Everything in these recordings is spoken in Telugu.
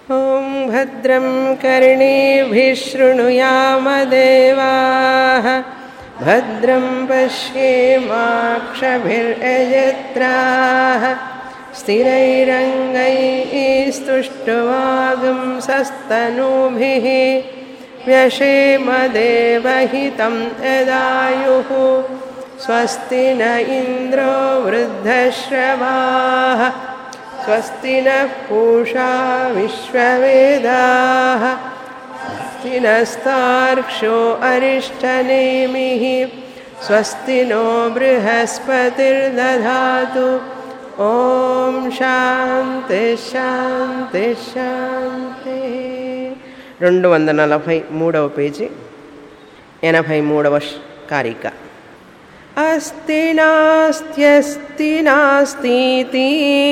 ఓం భద్రం కర్ణేభిః శృణుయామదేవాః భద్రం పశ్యేమాక్షభిర్యజత్రాః స్థిరైరంగైస్తుష్టువాగుంసస్తనూభిः వ్యశేమదేవహితం యదాయుః స్వస్తి న ఇంద్రో వృద్ధశ్రవాः స్వస్తి నః పూషా విశ్వవేదాః స్వస్తి నస్తార్క్ష్యో అరిష్టనేమిః స్వస్తి నో బృహస్పతిర్దధాతు ఓం శాంతి శాంతి శాంతి 243వ పేజీ 83వ కారిక అస్తి నాస్త్యస్తి నాస్తితి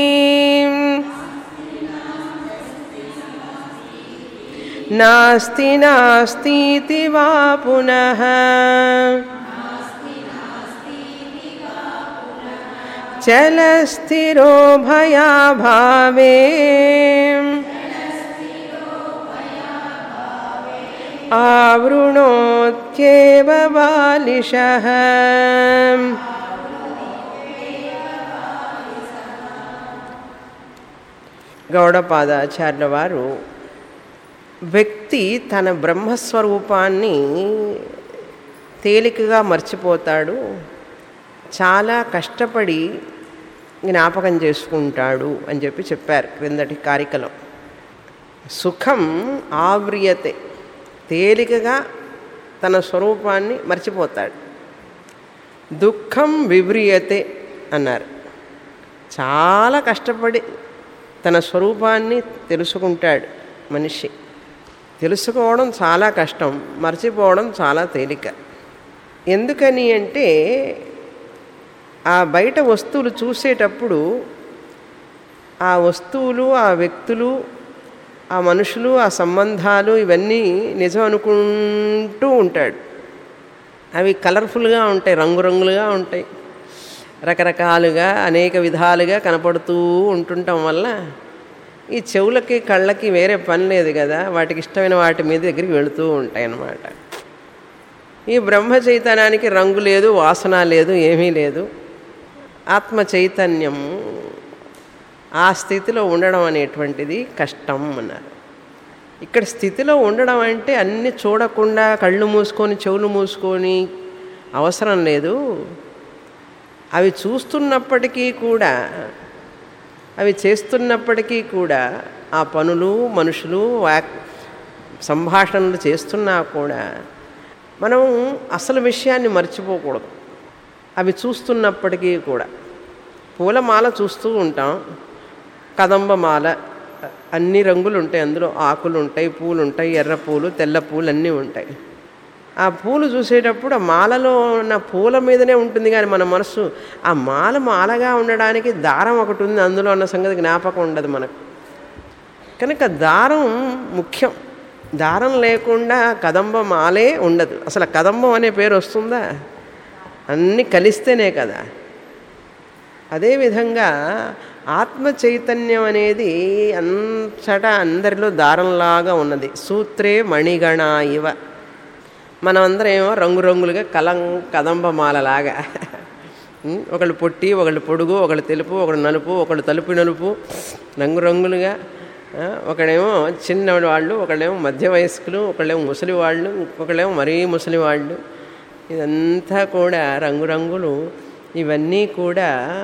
నాస్తి నాస్తితి వా పునః చలస్థిరో భయాభావే ఆవృణోత్యేవ బాలిశః గౌడపాదాచార్యుల వారు వ్యక్తి తన బ్రహ్మస్వరూపాన్ని తేలికగా మర్చిపోతాడు, చాలా కష్టపడి జ్ఞాపకం చేసుకుంటాడు అని చెప్పారు క్రిందటి కారికలో. సుఖం ఆవ్రియతే, తేలికగా తన స్వరూపాన్ని మర్చిపోతాడు. దుఃఖం వివ్రియతే అన్నారు, చాలా కష్టపడి తన స్వరూపాన్ని తెలుసుకుంటాడు మనిషి. తెలుసుకోవడం చాలా కష్టం, మర్చిపోవడం చాలా తేలిక. ఎందుకని అంటే ఆ బయట వస్తువులు చూసేటప్పుడు ఆ వస్తువులు, ఆ వ్యక్తులు, ఆ మనుషులు, ఆ సంబంధాలు ఇవన్నీ నిజం అనుకుంటూ ఉంటాడు. అవి కలర్ఫుల్గా ఉంటాయి, రంగురంగులుగా ఉంటాయి, రకరకాలుగా అనేక విధాలుగా కనపడుతూ ఉంటుండటం వల్ల ఈ చెవులకి కళ్ళకి వేరే పని లేదు కదా, వాటికి ఇష్టమైన వాటి మీద దగ్గరికి వెళుతూ ఉంటాయి అన్నమాట. ఈ బ్రహ్మ చైతన్యానికి రంగు లేదు, వాసన లేదు, ఏమీ లేదు. ఆత్మ చైతన్యం ఆ స్థితిలో ఉండడం అనేటువంటిది కష్టం అన్నారు. ఇక్కడ స్థితిలో ఉండడం అంటే అన్నీ చూడకుండా కళ్ళు మూసుకొని చెవులు మూసుకొని అవసరం లేదు. అవి చూస్తున్నప్పటికీ కూడా, అవి చేస్తున్నప్పటికీ కూడా, ఆ పనులు, మనుషులు, సంభాషణలు చేస్తున్నా కూడా మనం అసలు విషయాన్ని మర్చిపోకూడదు. అవి చూస్తున్నప్పటికీ కూడా పూలమాల చూస్తూ ఉంటాం, కదంబమాల, అన్ని రంగులు ఉంటాయి, అందులో ఆకులు ఉంటాయి, పూలు ఉంటాయి, ఎర్ర పూలు, తెల్ల పూలు అన్నీ ఉంటాయి. ఆ పూలు చూసేటప్పుడు ఆ మాలలో ఉన్న పూల మీదనే ఉంటుంది కానీ మన మనసు ఆ మాల మాలగా ఉండడానికి దారం ఒకటి ఉంది, అందులో ఉన్న సంగతి జ్ఞాపకం ఉండదు మనకు. కనుక దారం ముఖ్యం. దారం లేకుండా కదంబ మాలే ఉండదు. అసలు కదంబం అనే పేరు వస్తుందా? అన్నీ కలిస్తేనే కదా. అదేవిధంగా ఆత్మ చైతన్యం అనేది అంతటా అందరిలో దారంలాగా ఉన్నది. సూత్రే మణిగణ ఇవ. మనమందరం ఏమో రంగురంగులుగా కదంబమాలలాగా, ఒకళ్ళు పొట్టి, ఒకళ్ళు పొడుగు, ఒకళ్ళు తెలుపు, ఒకళ్ళు నలుపు, ఒకళ్ళు తలుపు నలుపు, రంగురంగులుగా. ఒకడేమో చిన్నవాళ్ళు, ఒకళ్ళేమో మధ్య వయస్కులు, ఒకళ్ళేమో ముసలి వాళ్ళు, ఒకళ్ళేమో మరీ ముసలి వాళ్ళు. ఇదంతా కూడా రంగురంగులు. ఇవన్నీ కూడా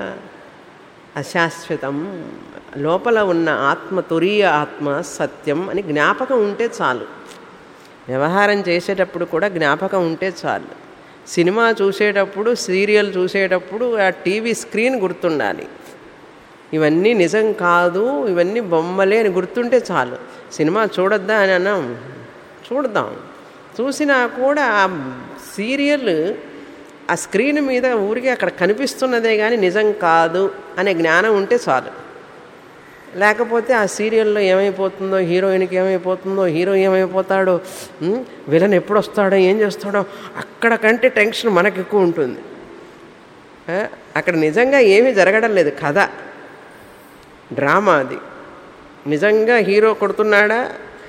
అశాశ్వతం. లోపల ఉన్న ఆత్మ, తురీయ ఆత్మ సత్యం అని జ్ఞాపకం ఉంటే చాలు. వ్యవహారం చేసేటప్పుడు కూడా జ్ఞాపకం ఉంటే చాలు. సినిమా చూసేటప్పుడు, సీరియల్ చూసేటప్పుడు ఆ టీవీ స్క్రీన్ గుర్తుండాలి. ఇవన్నీ నిజం కాదు, ఇవన్నీ బొమ్మలే అని గుర్తుంటే చాలు. సినిమా చూడొద్దా అని అన్నాం, చూడదాం. చూసినా కూడా ఆ సీరియల్ ఆ స్క్రీన్ మీద ఊరికే అక్కడ కనిపిస్తున్నదే కానీ నిజం కాదు అనే జ్ఞానం ఉంటే చాలు. లేకపోతే ఆ సీరియల్లో ఏమైపోతుందో, హీరోయిన్కి ఏమైపోతుందో, హీరో ఏమైపోతాడో, విలన్ ఎప్పుడు వస్తాడో, ఏం చేస్తాడో, అక్కడ కంటే టెన్షన్ మనకు ఎక్కువ ఉంటుంది. అక్కడ నిజంగా ఏమీ జరగడం లేదు, కథ, డ్రామా అది. నిజంగా హీరో కొడుతున్నాడా,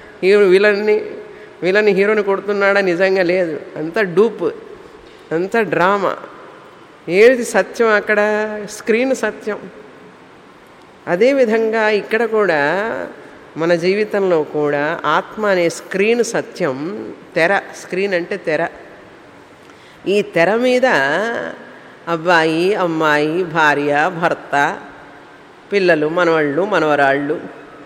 విలన్ హీరోని కొడుతున్నాడా, నిజంగా లేదు. అంతా డూప్, అంతా డ్రామా. ఏది సత్యం అక్కడ? స్క్రీన్ సత్యం. అదేవిధంగా ఇక్కడ కూడా మన జీవితంలో కూడా ఆత్మ అనే స్క్రీన్ సత్యం. తెర, స్క్రీన్ అంటే తెర. ఈ తెర మీద అబ్బాయి, అమ్మాయి, భార్య, భర్త, పిల్లలు, మనవాళ్ళు, మనవరాళ్ళు,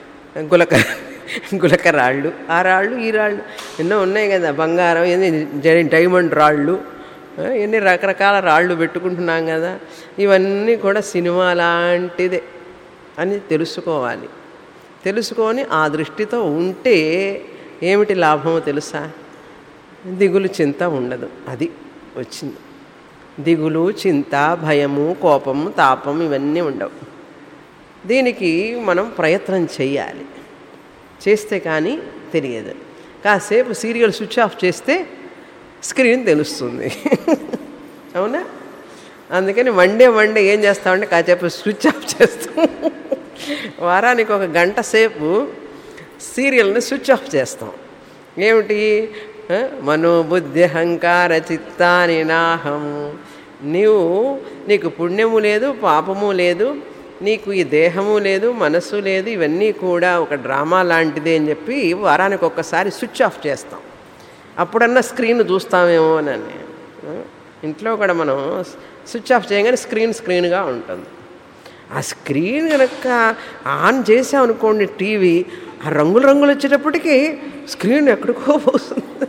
గులకరాళ్ళు, ఆ రాళ్ళు, ఈ రాళ్ళు ఎన్నో ఉన్నాయి కదా. బంగారం, డైమండ్ రాళ్ళు, ఎన్ని రకరకాల రాళ్ళు పెట్టుకుంటున్నాం కదా. ఇవన్నీ కూడా సినిమా లాంటిదే అని తెలుసుకోవాలి. తెలుసుకొని ఆ దృష్టితో ఉంటే ఏమిటి లాభమో తెలుసా? దిగులు, చింత ఉండదు. అది వచ్చింది. దిగులు, చింత, భయము, కోపము, తాపం ఇవన్నీ ఉండవు. దీనికి మనం ప్రయత్నం చేయాలి. చేస్తే కానీ తెలియదు. కాసేపు సీరియల్ స్విచ్ ఆఫ్ చేస్తే స్క్రీన్ తెలుస్తుంది. అవునా? అందుకని వన్ డే ఏం చేస్తామంటే కాసేపు స్విచ్ ఆఫ్ చేస్తాం. వారానికి 1 గంట సేపు సీరియల్ని స్విచ్ ఆఫ్ చేస్తాం. ఏమిటి? మనోబుద్ధి అహంకార చిత్తాని నాహం. నీకు పుణ్యము లేదు, పాపము లేదు, నీకు ఈ దేహము లేదు, మనస్సు లేదు, ఇవన్నీ కూడా ఒక డ్రామా లాంటిదే అని చెప్పి వారానికి ఒక్కసారి స్విచ్ ఆఫ్ చేస్తాం. అప్పుడన్నా స్క్రీన్ చూస్తామేమో అని. ఇంట్లో కూడా మనం స్విచ్ ఆఫ్ చేయగానే స్క్రీన్గా ఉంటుంది. ఆ స్క్రీన్ కనుక ఆన్ చేసామనుకోండి టీవీ, ఆ రంగులు వచ్చేటప్పటికి స్క్రీన్ ఎక్కడికో పోతుంది.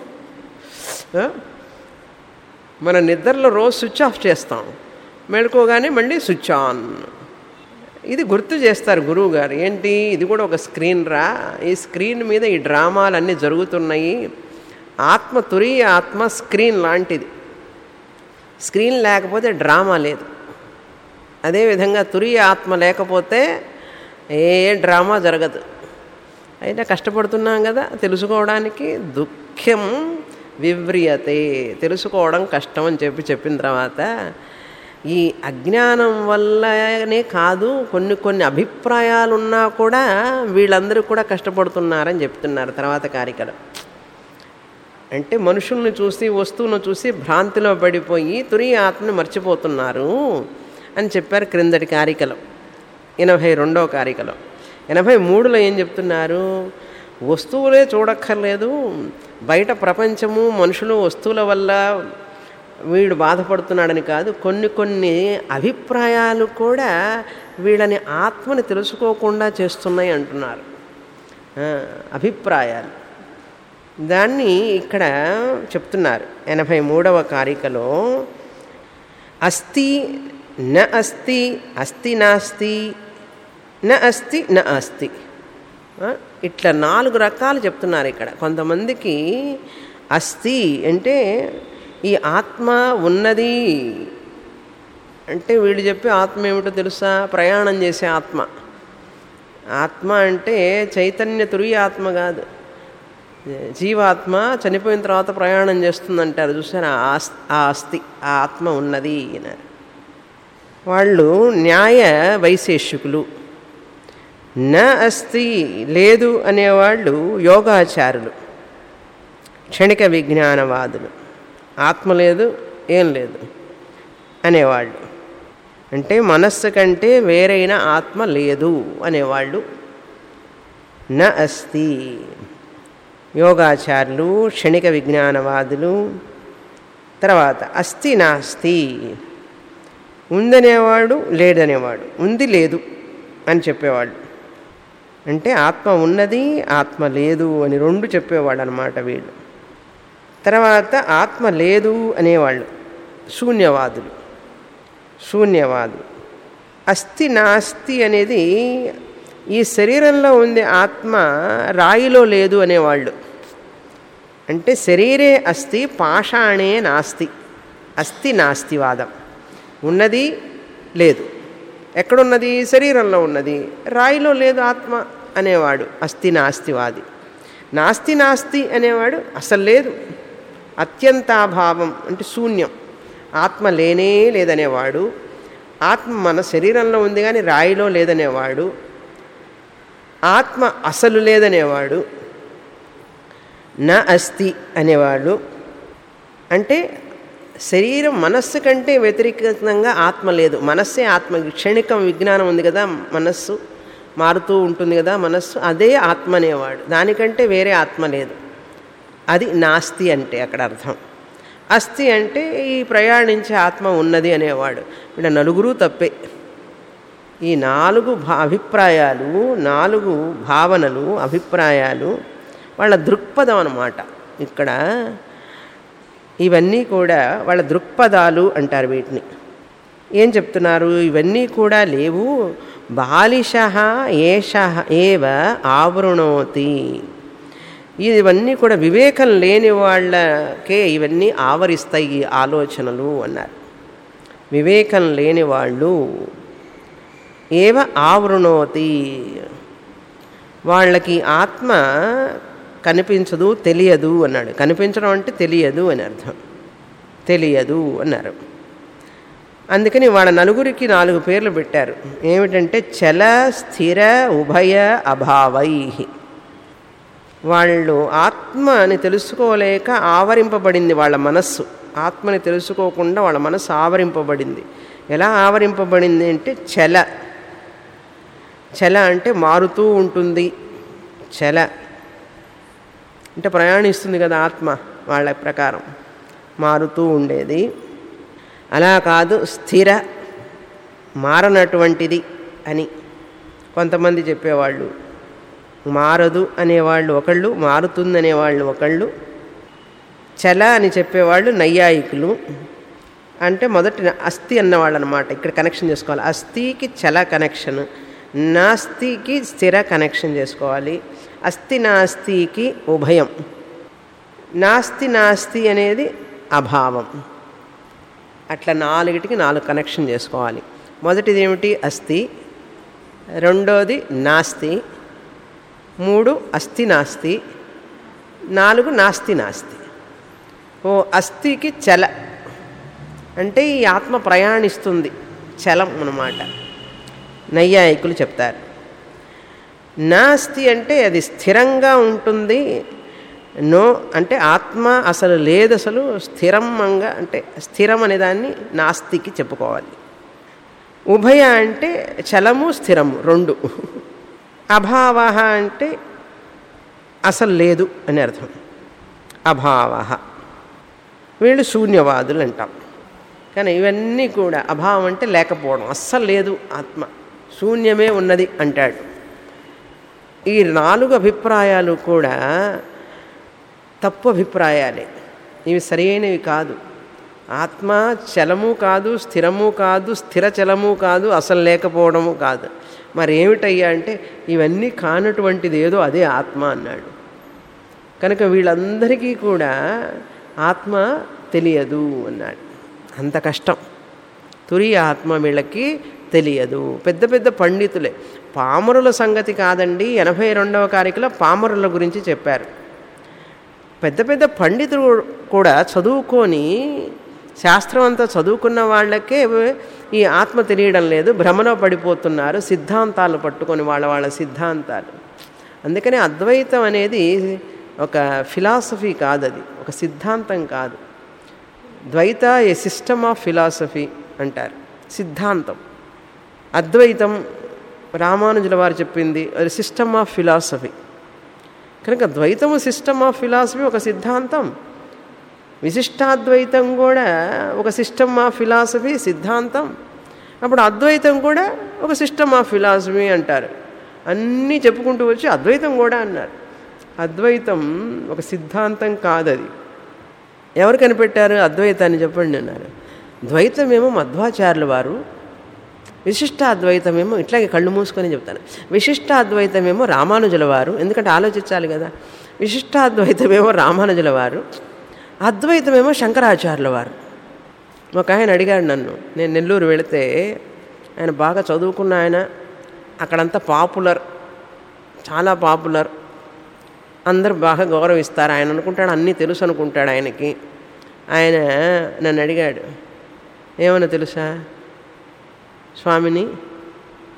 మన నిద్రలో రోజు స్విచ్ ఆఫ్ చేస్తాం, మెళుకోగానే మళ్ళీ స్విచ్ ఆన్. ఇది గుర్తు చేస్తారు గురువు గారు. ఏంటి? ఇది కూడా ఒక స్క్రీన్ రా, ఈ స్క్రీన్ మీద ఈ డ్రామాలన్నీ జరుగుతున్నాయి. ఆత్మ, తురీయ ఆత్మ స్క్రీన్ లాంటిది. స్క్రీన్ లేకపోతే డ్రామా లేదు. అదేవిధంగా తురీయ ఆత్మ లేకపోతే ఏ డ్రామా జరగదు. అయినా కష్టపడుతున్నాం కదా తెలుసుకోవడానికి. దుఃఖం వివ్రియతే, తెలుసుకోవడం కష్టం అని చెప్పిన తర్వాత ఈ అజ్ఞానం వల్లనే కాదు, కొన్ని అభిప్రాయాలు ఉన్నా కూడా వీళ్ళందరూ కూడా కష్టపడుతున్నారని చెప్తున్నారు తర్వాత కారికలో. అంటే మనుషుల్ని చూసి, వస్తువును చూసి భ్రాంతిలో పడిపోయి తురీయ ఆత్మని మర్చిపోతున్నారు అని చెప్పారు క్రిందటి కారికలో, 82వ కారికలో. 83లో ఏం చెప్తున్నారు? వస్తువులే చూడక్కర్లేదు, బయట ప్రపంచము, మనుషులు, వస్తువుల వల్ల వీడు బాధపడుతున్నాడని కాదు, కొన్ని అభిప్రాయాలు కూడా వీళ్ళని ఆత్మని తెలుసుకోకుండా చేస్తున్నాయి అంటున్నారు. అభిప్రాయాలు, దాన్ని ఇక్కడ చెప్తున్నారు 83వ కారికలో. అస్తి న అస్తి, అస్తి నాస్తి, న అస్తి న అస్తి, ఇట్లా 4 రకాలు చెప్తున్నారు ఇక్కడ. కొంతమందికి అస్తి అంటే ఈ ఆత్మ ఉన్నది అంటే, వీళ్ళు చెప్పే ఆత్మ ఏమిటో తెలుసా? ప్రయాణం చేసే ఆత్మ. ఆత్మ అంటే చైతన్య తురీయ ఆత్మ కాదు, జీవాత్మ చనిపోయిన తర్వాత ప్రయాణం చేస్తుందంటారు చూసారా, ఆ అస్థి, ఆ ఆత్మ ఉన్నది అన్నారు. వాళ్ళు న్యాయ వైశేషికులు. న అస్తి, లేదు అనేవాళ్ళు యోగాచారులు, క్షణిక విజ్ఞానవాదులు. ఆత్మ లేదు, ఏం లేదు అనేవాళ్ళు. అంటే మనస్సు కంటే వేరైన ఆత్మ లేదు అనేవాళ్ళు న అస్తి. యోగాచారులు, క్షణిక విజ్ఞానవాదులు. తర్వాత అస్తి నాస్తి, ఉందనేవాడు, లేదనేవాడు, ఉంది లేదు అని చెప్పేవాళ్ళు. అంటే ఆత్మ ఉన్నది, ఆత్మ లేదు అని 2 చెప్పేవాడు అన్నమాట వీళ్ళు. తర్వాత ఆత్మ లేదు అనేవాళ్ళు శూన్యవాదులు. అస్థి నాస్తి అనేది ఈ శరీరంలో ఉంది ఆత్మ, రాయిలో లేదు అనేవాళ్ళు. అంటే శరీరే అస్తి పాషాణే నాస్తి, అస్థి నాస్తివాదం. ఉన్నది లేదు, ఎక్కడున్నది? శరీరంలో ఉన్నది, రాయిలో లేదు ఆత్మ అనేవాడు అస్థి నాస్తివాది. నాస్తి నాస్తి అనేవాడు అసలు లేదు, అత్యంతాభావం అంటే శూన్యం, ఆత్మ లేనే లేదనేవాడు. ఆత్మ మన శరీరంలో ఉంది కానీ రాయిలో లేదనేవాడు. ఆత్మ అసలు లేదనేవాడు, నా అస్తి అనేవాడు. అంటే శరీరం మనస్సు కంటే వ్యతిరేకంగా ఆత్మ లేదు. మనస్సే ఆత్మ. క్షణికం విజ్ఞానం ఉంది కదా, మనస్సు మారుతూ ఉంటుంది కదా మనస్సు, అదే ఆత్మ అనేవాడు. దానికంటే వేరే ఆత్మ లేదు. అది నాస్తి అంటే అక్కడ అర్థం. అస్థి అంటే ఈ ప్రయాణించే ఆత్మ ఉన్నది అనేవాడు. వీళ్ళ నలుగురు తప్పే. ఈ 4 అభిప్రాయాలు, 4 భావనలు, అభిప్రాయాలు వాళ్ళ దృక్పథం అన్నమాట. ఇక్కడ ఇవన్నీ కూడా వాళ్ళ దృక్పథాలు అంటారు వీటిని. ఏం చెప్తున్నారు? ఇవన్నీ కూడా లేవు. బాలిషః ఏషః ఏవ ఆవృణోతి. ఇవన్నీ కూడా వివేకం లేని వాళ్ళకే ఇవన్నీ ఆవరిస్తాయి ఈ ఆలోచనలు అన్నారు. వివేకం లేని వాళ్ళు ఏవ ఆవృణోతి, వాళ్ళకి ఆత్మ కనిపించదు, తెలియదు అన్నాడు. కనిపించడం అంటే తెలియదు అని అర్థం. తెలియదు అన్నారు. అందుకని వాళ్ళ నలుగురికి 4 పేర్లు పెట్టారు. ఏమిటంటే చల, స్థిర, ఉభయ, అభావై. వాళ్ళు ఆత్మని తెలుసుకోలేక ఆవరింపబడింది వాళ్ళ మనస్సు. ఆత్మని తెలుసుకోకుండా వాళ్ళ మనస్సు ఆవరింపబడింది. ఎలా ఆవరింపబడింది అంటే చల. చల అంటే మారుతూ ఉంటుంది. చల అంటే ప్రయాణిస్తుంది కదా ఆత్మ, వాళ్ళ ప్రకారం మారుతూ ఉండేది. అలా కాదు స్థిర, మారనటువంటిది అని కొంతమంది చెప్పేవాళ్ళు. మారదు అనేవాళ్ళు ఒకళ్ళు, మారుతుందనేవాళ్ళు ఒకళ్ళు. చల అని చెప్పేవాళ్ళు నైయాయికులు. అంటే మొదటి అస్థి అన్నవాళ్ళు అనమాట. ఇక్కడ కనెక్షన్ చేసుకోవాలి. అస్థికి చల కనెక్షన్, నాస్తికి స్థిర కనెక్షన్ చేసుకోవాలి. అస్థి నాస్తికి ఉభయం. నాస్తి నాస్తి అనేది అభావం. అట్లా 4టికి 4 కనెక్షన్ చేసుకోవాలి. మొదటిది ఏమిటి? అస్థి. రెండోది నాస్తి. 3 అస్థి నాస్తి. 4 నాస్తి నాస్తి. అస్థికి చల అంటే ఈ ఆత్మ ప్రయాణిస్తుంది, చలం అన్నమాట. నైయాయికులు చెప్తారు. నాస్తి అంటే అది స్థిరంగా ఉంటుంది. నో అంటే ఆత్మ అసలు లేదు, అసలు స్థిరంగా అంటే స్థిరం అనేదాన్ని నాస్తికి చెప్పుకోవాలి. ఉభయ అంటే చలము స్థిరము 2. అభావ అంటే అసలు లేదు అని అర్థం. అభావ వీళ్ళు శూన్యవాదులు అంటాం. కానీ ఇవన్నీ కూడా అభావం అంటే లేకపోవడం, అస్సలు లేదు ఆత్మ, శూన్యమే ఉన్నది అంటాడు. ఈ 4 అభిప్రాయాలు కూడా తప్పు అభిప్రాయాలే. ఇవి సరైనవి కాదు. ఆత్మ చలము కాదు, స్థిరము కాదు, స్థిర చలము కాదు, అసలు లేకపోవడము కాదు. మరి ఏమిటయ్యా అంటే ఇవన్నీ కానటువంటిది ఏదో అదే ఆత్మ అన్నాడు. కనుక వీళ్ళందరికీ కూడా ఆత్మ తెలియదు అన్నాడు. అంత కష్టం. తురియ ఆత్మ వీళ్ళకి తెలియదు. పెద్ద పెద్ద పండితులే. పామరుల సంగతి కాదండి. 82వ కారికలో పామరుల గురించి చెప్పారు. పెద్ద పెద్ద పండితులు కూడా చదువుకొని, శాస్త్రం అంతా చదువుకున్న వాళ్ళకే ఈ ఆత్మ తెలియడం లేదు, భ్రమలో పడిపోతున్నారు సిద్ధాంతాలు పట్టుకొని, వాళ్ళ సిద్ధాంతాలు. అందుకని అద్వైతం అనేది ఒక ఫిలాసఫీ కాదు, అది ఒక సిద్ధాంతం కాదు. ద్వైత ఏ సిస్టమ్ ఆఫ్ ఫిలాసఫీ అంటారు, సిద్ధాంతం. అద్వైతం రామానుజుల వారు చెప్పింది అది సిస్టమ్ ఆఫ్ ఫిలాసఫీ. కనుక ద్వైతము సిస్టమ్ ఆఫ్ ఫిలాసఫీ, ఒక సిద్ధాంతం. విశిష్టాద్వైతం కూడా ఒక సిస్టమ్ ఆఫ్ ఫిలాసఫీ, సిద్ధాంతం. అప్పుడు అద్వైతం కూడా ఒక సిస్టమ్ ఆఫ్ ఫిలాసఫీ అంటారు. అన్నీ చెప్పుకుంటూ వచ్చి అద్వైతం కూడా అన్నారు. అద్వైతం ఒక సిద్ధాంతం కాదది. ఎవరు కనిపెట్టారు అద్వైతాన్ని చెప్పండి అన్నారు. ద్వైతమేమో మధ్వాచార్యుల వారు, విశిష్టాద్వైతమేమో, ఇట్లాగే కళ్ళు మూసుకొని చెప్తాను, విశిష్టాద్వైతమేమో రామానుజుల వారు. ఎందుకంటే ఆలోచించాలి కదా. విశిష్టాద్వైతమేమో రామానుజుల వారు, అద్వైతమేమో శంకరాచార్యుల వారు. ఒక ఆయన అడిగాడు నన్ను, నేను నెల్లూరు వెళితే, ఆయన బాగా చదువుకున్న ఆయన, అక్కడంతా పాపులర్, చాలా పాపులర్, అందరూ బాగా గౌరవిస్తారు. ఆయన అనుకుంటాడు అన్నీ తెలుసు అనుకుంటాడు ఆయనకి. ఆయన నన్ను అడిగాడు, ఏమన్నా తెలుసా స్వామిని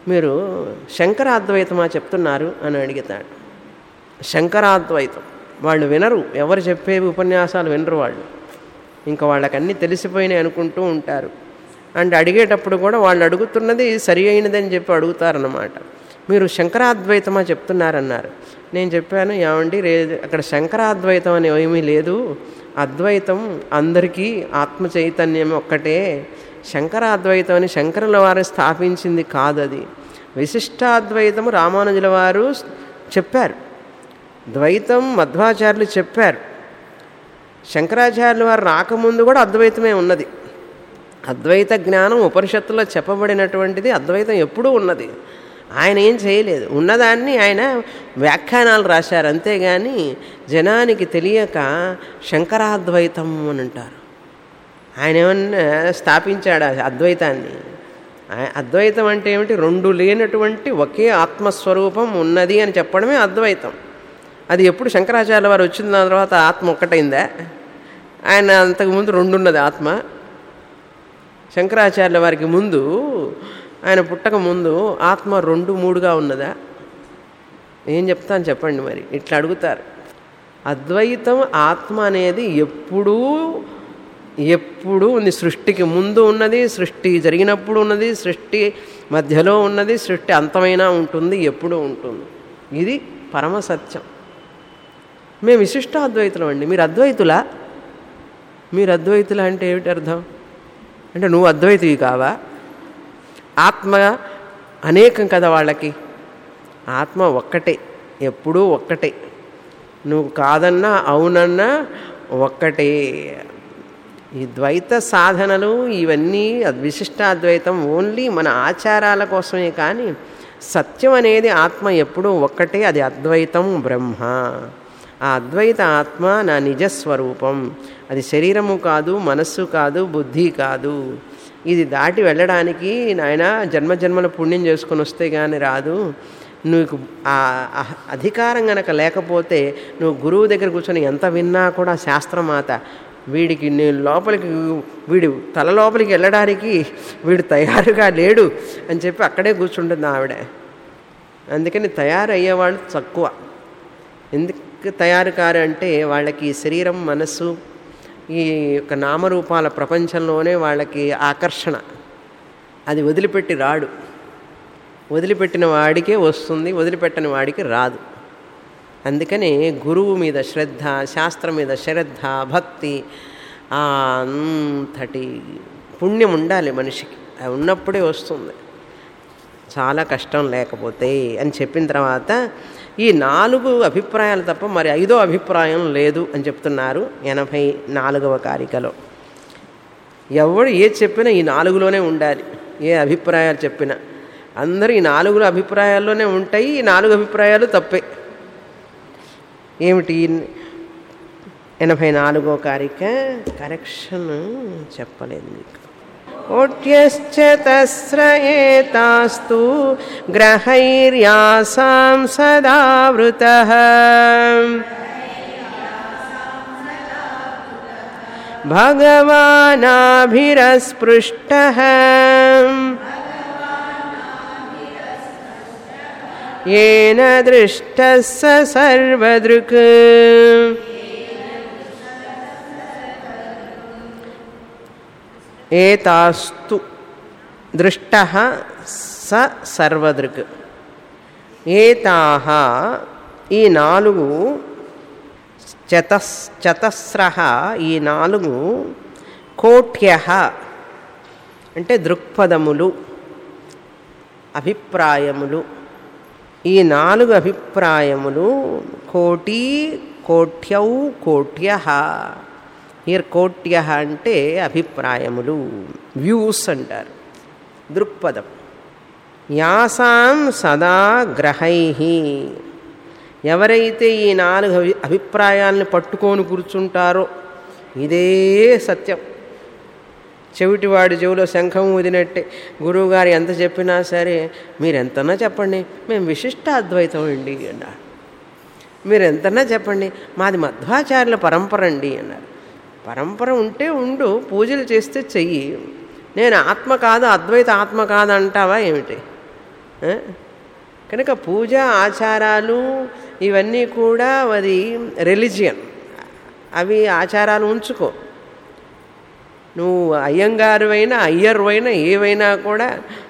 మీరు శంకరాద్వైతమా చెప్తున్నారు అని అడుగుతాడు. శంకరాద్వైతం వాళ్ళు వినరు, ఎవరు చెప్పేవి ఉపన్యాసాలు వినరు వాళ్ళు. ఇంకా వాళ్ళకి అన్నీ తెలిసిపోయినాయి అనుకుంటూ ఉంటారు. అండ్ అడిగేటప్పుడు కూడా వాళ్ళు అడుగుతున్నది సరి అయినదని చెప్పి అడుగుతారన్నమాట. మీరు శంకరాద్వైతమా చెప్తున్నారన్నారు. నేను చెప్పాను, ఏమండి అక్కడ శంకరాద్వైతం అని ఏమీ లేదు, అద్వైతం అందరికీ ఆత్మ చైతన్యం ఒక్కటే. శంకరాద్వైతం అని శంకరుల వారు స్థాపించింది కాదు, అది విశిష్టాద్వైతము రామానుజుల వారు చెప్పారు, ద్వైతం మధ్వాచార్యులు చెప్పారు. శంకరాచార్యుల వారు రాకముందు కూడా అద్వైతమే ఉన్నది. అద్వైత జ్ఞానం ఉపనిషత్తులో చెప్పబడినటువంటిది, అద్వైతం ఎప్పుడూ ఉన్నది. ఆయన ఏం చేయలేదు, ఉన్నదాన్ని ఆయన వ్యాఖ్యానాలు రాశారు అంతేగాని జనానికి తెలియక శంకరాద్వైతం అని అంటారు. ఆయన ఏమన్నా స్థాపించాడు అద్వైతాన్ని? అద్వైతం అంటే ఏమిటి? రెండు లేనటువంటి ఒకే ఆత్మస్వరూపం ఉన్నది అని చెప్పడమే అద్వైతం. అది ఎప్పుడు శంకరాచార్యుల వారు వచ్చిన తర్వాత ఆత్మ ఒక్కటైందా? ఆయన అంతకుముందు రెండు ఉన్నది ఆత్మ. శంకరాచార్యుల వారికి ముందు, ఆయన పుట్టక ముందు ఆత్మ 2, 3గా ఉన్నదా? ఏం చెప్తాను చెప్పండి. మరి ఇట్లా అడుగుతారు. అద్వైతం ఆత్మ అనేది ఎప్పుడూ ఉంది. సృష్టికి ముందు ఉన్నది, సృష్టి జరిగినప్పుడు ఉన్నది, సృష్టి మధ్యలో ఉన్నది, సృష్టి అంతమైనా ఉంటుంది, ఎప్పుడూ ఉంటుంది. ఇది పరమసత్యం. మేము విశిష్టాద్వైతులం అండి. మీరు అద్వైతులా? మీరు అద్వైతులా అంటే ఏమిటి అర్థం? అంటే నువ్వు అద్వైతివి కావా? ఆత్మ అనేకం కదా వాళ్ళకి. ఆత్మ ఒక్కటే, ఎప్పుడూ ఒక్కటే. నువ్వు కాదన్నా అవునన్నా ఒక్కటే. ఈ ద్వైత సాధనలు ఇవన్నీ విశిష్టాద్వైతం ఓన్లీ మన ఆచారాల కోసమే, కానీ సత్యం అనేది ఆత్మ ఎప్పుడూ ఒక్కటే. అది అద్వైతం బ్రహ్మ. ఆ అద్వైత ఆత్మ నా నిజస్వరూపం. అది శరీరము కాదు, మనస్సు కాదు, బుద్ధి కాదు. ఇది దాటి వెళ్ళడానికి నాయన జన్మజన్మల పుణ్యం చేసుకొని వస్తే కానీ రాదు. నీకు ఆ అధికారం గనక లేకపోతే నువ్వు గురువు దగ్గర కూర్చొని ఎంత విన్నా కూడా శాస్త్రమాత వీడికి నేను లోపలికి, వీడి తల లోపలికి వెళ్ళడానికి వీడు తయారుగా లేడు అని చెప్పి అక్కడే కూర్చుంటుంది ఆవిడ. అందుకని తయారయ్యేవాళ్ళు తక్కువ. ఎందుకు తయారు కారు అంటే వాళ్ళకి శరీరం, మనస్సు, ఈ యొక్క నామరూపాల ప్రపంచంలోనే వాళ్ళకి ఆకర్షణ. అది వదిలిపెట్టి రాడు. వదిలిపెట్టిన వాడికే వస్తుంది, వదిలిపెట్టని వాడికి రాదు. అందుకని గురువు మీద శ్రద్ధ, శాస్త్రం మీద శ్రద్ధ, భక్తి, అంతటి పుణ్యం ఉండాలి మనిషికి. అది ఉన్నప్పుడే వస్తుంది, చాలా కష్టం లేకపోతే అని చెప్పిన తర్వాత ఈ 4 అభిప్రాయాలు తప్ప మరి 5వ అభిప్రాయం లేదు అని చెప్తున్నారు 84వ కారికలో. ఎవడు ఏది చెప్పినా ఈ 4లోనే ఉండాలి. ఏ అభిప్రాయాలు చెప్పినా అందరూ ఈ 4 అభిప్రాయాల్లోనే ఉంటాయి. ఈ 4 అభిప్రాయాలు తప్పే. ఏమిటి 84వ కారిక? కరెక్షన్ చెప్పలేదు మీకు. కోట్యశ్చ తస్రయేతాస్తు గ్రహైర్యాసాం సదావృతః భగవానాభిరస్పృష్టః येन दृष्टः स सर्वदृक् ఏతాస్తు దృష్టః స సర్వదృక్. ఏతాః ఈ 4 చతస్రః ఈ 4 కోట్యః అంటే దృక్పథములు, అభిప్రాయములు. ఈ 4 అభిప్రాయములు కోటి, కోట్యౌ, కోట్యః. హియర్ కోట్యః అంటే అభిప్రాయములు, వ్యూస్ అంటారు, దృక్పథం. యాసాం సదా గ్రహైః ఎవరైతే ఈ 4 అభిప్రాయాలను పట్టుకొని కూర్చుంటారో ఇదే సత్యం. చెవిటివాడి చెవిలో శంఖం ఊదినట్టే. గురువుగారు ఎంత చెప్పినా సరే మీరు ఎంతన్నా చెప్పండి, మేము విశిష్ట అద్వైతం అండి అన్నారు. మీరు ఎంతన్నా చెప్పండి, మాది మధ్వాచార్యుల పరంపర అండి అన్నారు. పరంపర ఉంటే ఉండు, పూజలు చేస్తే చెయ్యి. నేను ఆత్మ కాదు, అద్వైత ఆత్మ కాదు అంటావా ఏమిటి? కనుక పూజ ఆచారాలు ఇవన్నీ కూడా అది రిలీజియన్, అవి ఆచారాలు ఉంచుకో. నువ్వు అయ్యంగారువైనా అయ్యరువైనా ఏవైనా కూడా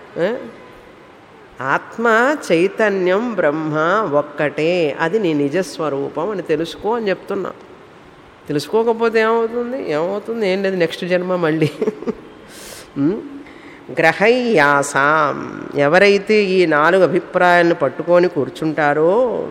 ఆత్మ చైతన్యం బ్రహ్మ ఒక్కటే, అది నీ నిజస్వరూపం అని తెలుసుకో అని చెప్తున్నా. తెలుసుకోకపోతే ఏమవుతుంది? ఏం లేదు, నెక్స్ట్ జన్మ మళ్ళీ. గ్రహయ్యాసాం, ఎవరైతే ఈ 4 అభిప్రాయాలను పట్టుకొని కూర్చుంటారో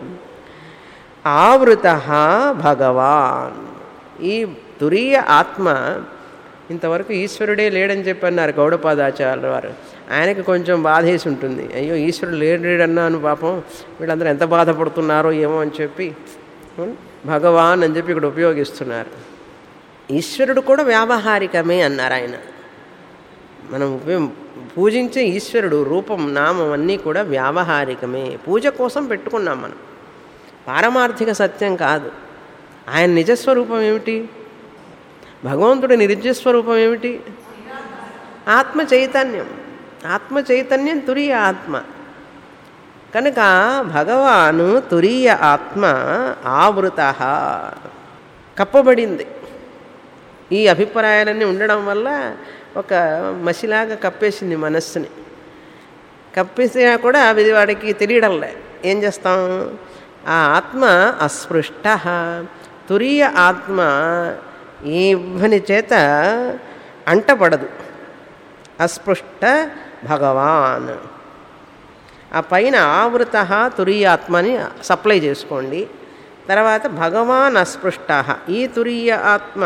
ఆవృత భగవాన్, ఈ తురీయ ఆత్మ, ఇంతవరకు ఈశ్వరుడే లేడని చెప్పన్నారు గౌడపాదాచార్యుల వారు. ఆయనకి కొంచెం బాధేసి ఉంటుంది, అయ్యో ఈశ్వరుడు లేడన్నాను పాపం, వీళ్ళందరూ ఎంత బాధపడుతున్నారో ఏమో అని చెప్పి భగవాన్ అని చెప్పి ఇక్కడ ఉపయోగిస్తున్నారు. ఈశ్వరుడు కూడా వ్యావహారికమే అన్నారు ఆయన. మనం పూజించే ఈశ్వరుడు రూపం నామం అన్నీ కూడా వ్యావహారికమే, పూజ కోసం పెట్టుకున్నాం మనం, పారమార్థిక సత్యం కాదు. ఆయన నిజస్వరూపం ఏమిటి? భగవంతుడి నిజస్వరూపం ఏమిటి? ఆత్మ చైతన్యం. ఆత్మ చైతన్యం తురీయ ఆత్మ. కనుక భగవాను తురీయ ఆత్మ ఆవృత, కప్పబడింది. ఈ అభిప్రాయాలన్నీ ఉండడం వల్ల ఒక మసిలాగా కప్పేసింది మనస్సుని. కప్పేసినా కూడా అది వాడికి తెలియడంలే. ఏం చేస్తాం? ఆ ఆత్మ అస్పృష్ట, తురీయ ఆత్మ ఇవ్వని చేత అంటపడదు. అస్పృష్ట భగవాన్, ఆ పైన ఆవృత తురీయాత్మని సప్లై చేసుకోండి. తర్వాత భగవాన్ అస్పృష్ట, ఈ తురీయ ఆత్మ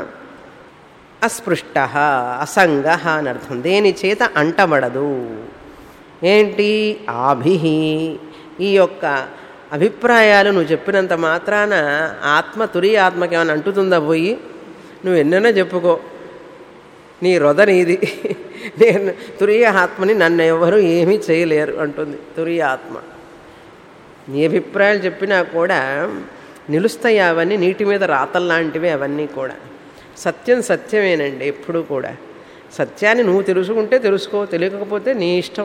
అస్పృష్ట అసంగ అని అర్థం, దేని చేత అంటబడదు. ఏంటి? ఆభిహి, ఈ యొక్క అభిప్రాయాలు నువ్వు చెప్పినంత మాత్రాన ఆత్మ తురీయ ఆత్మకి ఏమైనా అంటుతుందా? పోయి నువ్వు ఎన్నైనా చెప్పుకో, నీ రొద నీది, నేను తురీయ ఆత్మని నన్ను ఎవరు ఏమీ చేయలేరు అంటుంది తురీయ ఆత్మ. నీ అభిప్రాయాలు చెప్పినా కూడా నిలుస్తాయి, అవన్నీ నీటి మీద రాతల్లాంటివి అవన్నీ కూడా. సత్యం సత్యమేనండి ఎప్పుడూ కూడా. సత్యాన్ని నువ్వు తెలుసుకుంటే తెలుసుకో, తెలియకపోతే నీ ఇష్టం.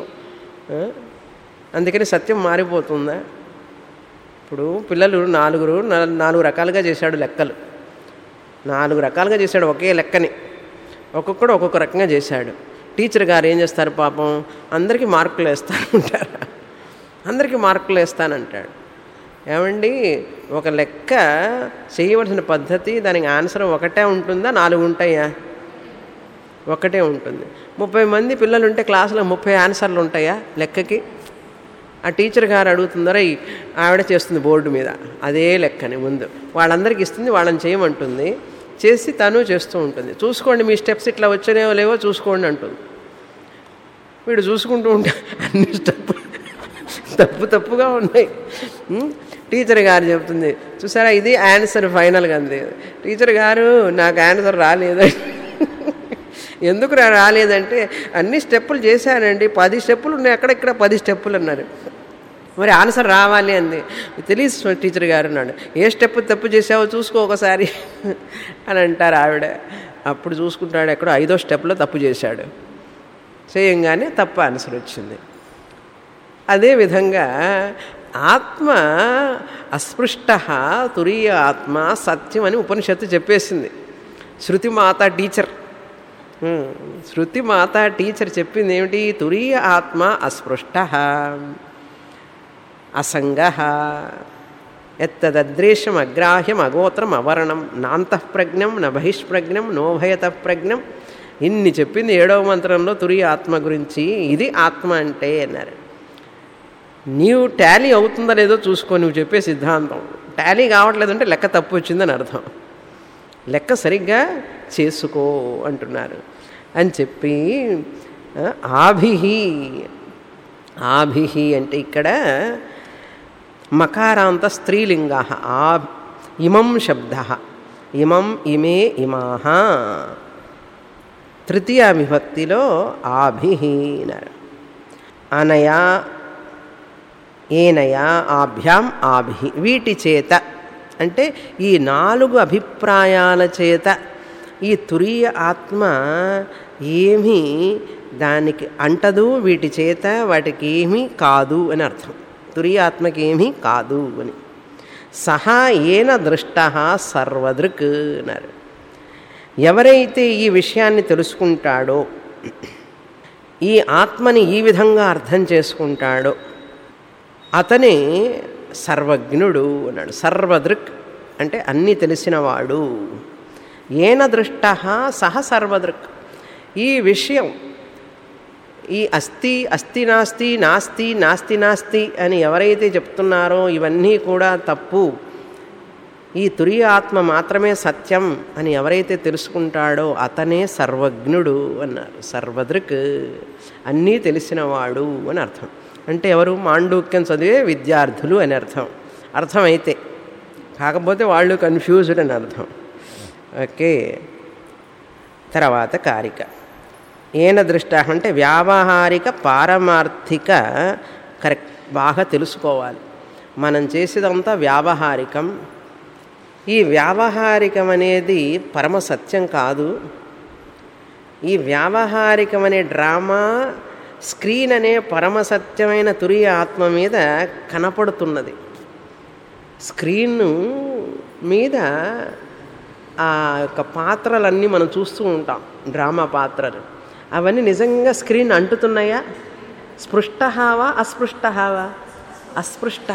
అందుకని సత్యం మారిపోతుందా? ఇప్పుడు పిల్లలు 4 రకాలుగా చేశాడు లెక్కలు, 4 రకాలుగా చేశాడు ఒకే లెక్కని, ఒక్కొక్కడు ఒక్కొక్క రకంగా చేశాడు. టీచర్ గారు ఏం చేస్తారు పాపం, అందరికీ మార్కులు వేస్తానంటారు, అందరికీ మార్కులు వేస్తానంటాడు. ఏమండి, ఒక లెక్క చేయవలసిన పద్ధతి, దానికి ఆన్సర్ ఒకటే ఉంటుందా 4 ఉంటాయా? ఒకటే ఉంటుంది. 30 మంది పిల్లలు ఉంటే క్లాసులో 30 ఆన్సర్లు ఉంటాయా లెక్కకి? ఆ టీచర్ గారు అడుగుతుందరా, ఆవిడ చేస్తుంది బోర్డు మీద అదే లెక్కని ముందు వాళ్ళందరికీ ఇస్తుంది, వాళ్ళని చేయమంటుంది, చేసి తను చేస్తూ ఉంటుంది. చూసుకోండి మీ స్టెప్స్ ఇట్లా వచ్చానేవో లేవో చూసుకోండి అంటుంది. వీడు చూసుకుంటూ ఉంటే అన్ని స్టెప్పులు తప్పుగా ఉన్నాయి. టీచర్ గారు చెప్తుంది, చూసారా ఇది ఆన్సర్ ఫైనల్గా అంది. టీచర్ గారు నాకు ఆన్సర్ రాలేదండి. ఎందుకు రాలేదంటే అన్ని స్టెప్పులు చేశానండి, 10 స్టెప్పులు ఉన్నాయి, అక్కడెక్కడ 10 స్టెప్పులు అన్నారు. మరి ఆన్సర్ రావాలి అంది. తెలియదు టీచర్ గారు అన్నాడు. ఏ స్టెప్ తప్పు చేసావో చూసుకో ఒకసారి అని అంటారు ఆవిడ. అప్పుడు చూసుకుంటాడు, ఎక్కడో 5వ స్టెప్లో తప్పు చేశాడు, చేయంగానే తప్పు ఆన్సర్ వచ్చింది. అదేవిధంగా ఆత్మ అస్పృష్ట తురీయ ఆత్మ సత్యం అని ఉపనిషత్తు చెప్పేసింది. శృతిమాత టీచర్ చెప్పింది ఏమిటి? తురీయ ఆత్మ అస్పృష్ట అసంగ ఎత్తదద్రేషం అగ్రాహ్యం అగోత్రం అవర్ణం నాంతఃప్రజ్ఞం న బహిష్ప్రజ్ఞం నోభయతఃప్రజ్ఞం. ఇన్ని చెప్పింది 7వ మంత్రంలో తురీయ ఆత్మ గురించి. ఇది ఆత్మ అంటే అన్నారు. నీవు టాలీ అవుతుందా లేదో చూసుకో, నువ్వు చెప్పే సిద్ధాంతం టాలీ కావట్లేదంటే లెక్క తప్పు వచ్చిందని అర్థం. లెక్క సరిగ్గా చేసుకో అంటున్నారు అని చెప్పి ఆభిహి అంటే ఇక్కడ మకారాంత స్త్రీలింగ ఇమం శబ్ద, ఇమం ఇమే ఇమాహ, తృతీయ విభక్తిలో ఆభిహి అన్నారు. అనయా ఏనయా ఆభ్యాం ఆభి, వీటి చేత అంటే ఈ 4 అభిప్రాయాల చేత ఈ తురీయ ఆత్మ ఏమీ దానికి అంటదు, వీటి చేత వాటికి ఏమీ కాదు అని అర్థం. తురీయాత్మకి ఏమీ కాదు అని. సహా ఏన దృష్ట సర్వదృక్ అన్నారు. ఎవరైతే ఈ విషయాన్ని తెలుసుకుంటాడో, ఈ ఆత్మని ఈ విధంగా అర్థం చేసుకుంటాడో అతనే సర్వజ్ఞుడు అన్నాడు. సర్వదృక్ అంటే అన్నీ తెలిసినవాడు. ఏన దృష్ట సహ సర్వదృక్. ఈ విషయం, ఈ అస్తి అస్తి నాస్తి, నాస్తి నాస్తి నాస్తి అని ఎవరైతే చెప్తున్నారో ఇవన్నీ కూడా తప్పు, ఈ తురీయ ఆత్మ మాత్రమే సత్యం అని ఎవరైతే తెలుసుకుంటాడో అతనే సర్వజ్ఞుడు అన్నారు. సర్వదృక్ అన్నీ తెలిసినవాడు అని అర్థం. అంటే ఎవరు? మాండూక్యం చదివే విద్యార్థులు అని అర్థమైతే, కాకపోతే వాళ్ళు కన్ఫ్యూజ్డ్ అని అర్థం. ఓకే. తర్వాత కారిక. ఏన దృష్ట అంటే వ్యావహారిక పారమార్థిక కరెక్ట్ బాగా తెలుసుకోవాలి. మనం చేసేదంతా వ్యావహారికం. ఈ వ్యావహారికం అనేది పరమసత్యం కాదు. ఈ వ్యావహారికం అనే డ్రామా స్క్రీన్ అనే పరమసత్యమైన తురీయ ఆత్మ మీద కనపడుతున్నది. స్క్రీన్ మీద ఆ యొక్క పాత్రలన్నీ మనం చూస్తూ ఉంటాం, డ్రామా పాత్రలు. అవన్నీ నిజంగా స్క్రీన్ అంటుతున్నాయా? స్పృష్టహావా అస్పృష్టహావా? అస్పృష్ట.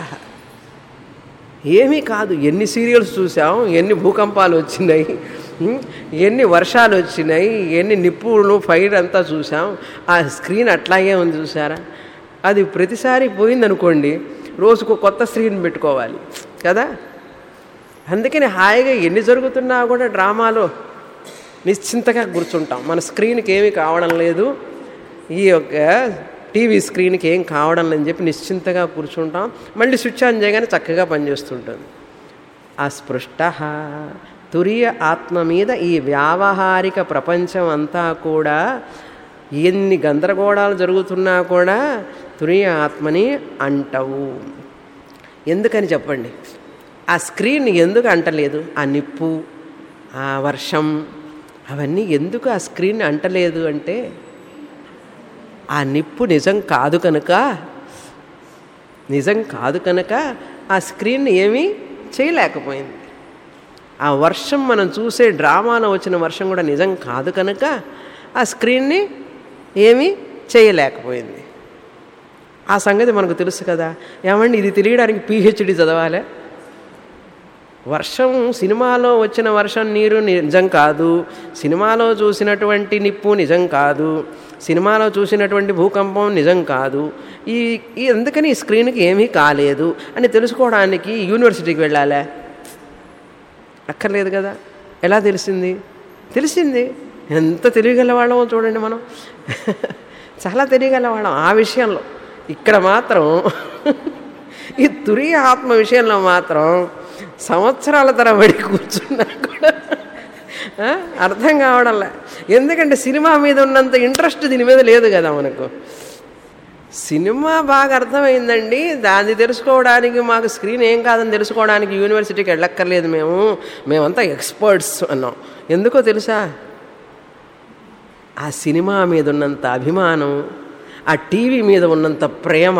ఏమీ కాదు. ఎన్ని సీరియల్స్ చూసాం, ఎన్ని భూకంపాలు వచ్చినాయి, ఎన్ని వర్షాలు వచ్చినాయి, ఎన్ని నిప్పులు ఫైర్ అంతా చూసాం. ఆ స్క్రీన్ అట్లాగే ఉంది చూసారా? అది ప్రతిసారి పోయిందనుకోండి, రోజుకు కొత్త స్క్రీన్ పెట్టుకోవాలి కదా. అందుకని హాయిగా ఎన్ని జరుగుతున్నా కూడా డ్రామాలో నిశ్చింతగా కూర్చుంటాం. మన స్క్రీన్కి ఏమీ కావడం లేదు, ఈ యొక్క టీవీ స్క్రీన్కి ఏం కావడం లేదని చెప్పి నిశ్చింతగా కూర్చుంటాం. మళ్ళీ స్విచ్ ఆన్ చేయగానే చక్కగా పనిచేస్తుంటుంది. అస్పృష్ట. తురీయ ఆత్మ మీద ఈ వ్యావహారిక ప్రపంచం అంతా కూడా ఎన్ని గందరగోళాలు జరుగుతున్నా కూడా తురీయ ఆత్మని అంటవు. ఎందుకని చెప్పండి? ఆ స్క్రీన్ ఎందుకు అంటలేదు? ఆ నిప్పు, ఆ వర్షం, అవన్నీ ఎందుకు ఆ స్క్రీన్ అంటలేదు అంటే ఆ నిప్పు నిజం కాదు కనుక ఆ స్క్రీన్ ఏమీ చేయలేకపోయింది. ఆ వర్షం, మనం చూసే డ్రామాలో వచ్చిన వర్షం కూడా నిజం కాదు కనుక ఆ స్క్రీన్ని ఏమీ చేయలేకపోయింది. ఆ సంగతి మనకు తెలుసు కదా. ఏమండి, ఇది తెలియడానికి పిహెచ్డి చదవాలి? వర్షం, సినిమాలో వచ్చిన వర్షం నీరు నిజం కాదు, సినిమాలో చూసినటువంటి నిప్పు నిజం కాదు, సినిమాలో చూసినటువంటి భూకంపం నిజం కాదు. ఎందుకని ఈ స్క్రీన్కి ఏమీ కాలేదు అని తెలుసుకోవడానికి యూనివర్సిటీకి వెళ్ళాలా? అక్కర్లేదు కదా. ఎలా తెలిసింది? ఎంత తెలియగలవాళ్ళమో చూడండి మనం. చాలా తెలియగలవాళ్ళం ఆ విషయంలో. ఇక్కడ మాత్రం ఈ తురీయ ఆత్మ విషయంలో మాత్రం సంవత్సరాల తరబడి కూర్చున్నా కూడా అర్థం కావడంలే. ఎందుకంటే సినిమా మీద ఉన్నంత ఇంట్రెస్ట్ దీని మీద లేదు కదా మనకు. సినిమా బాగా అర్థమైందండి, దాన్ని తెలుసుకోవడానికి మాకు స్క్రీన్ ఏం కాదని తెలుసుకోవడానికి యూనివర్సిటీకి వెళ్ళక్కర్లేదు, మేమంతా ఎక్స్పర్ట్స్ అన్నాం. ఎందుకో తెలుసా? ఆ సినిమా మీద ఉన్నంత అభిమానం, ఆ టీవీ మీద ఉన్నంత ప్రేమ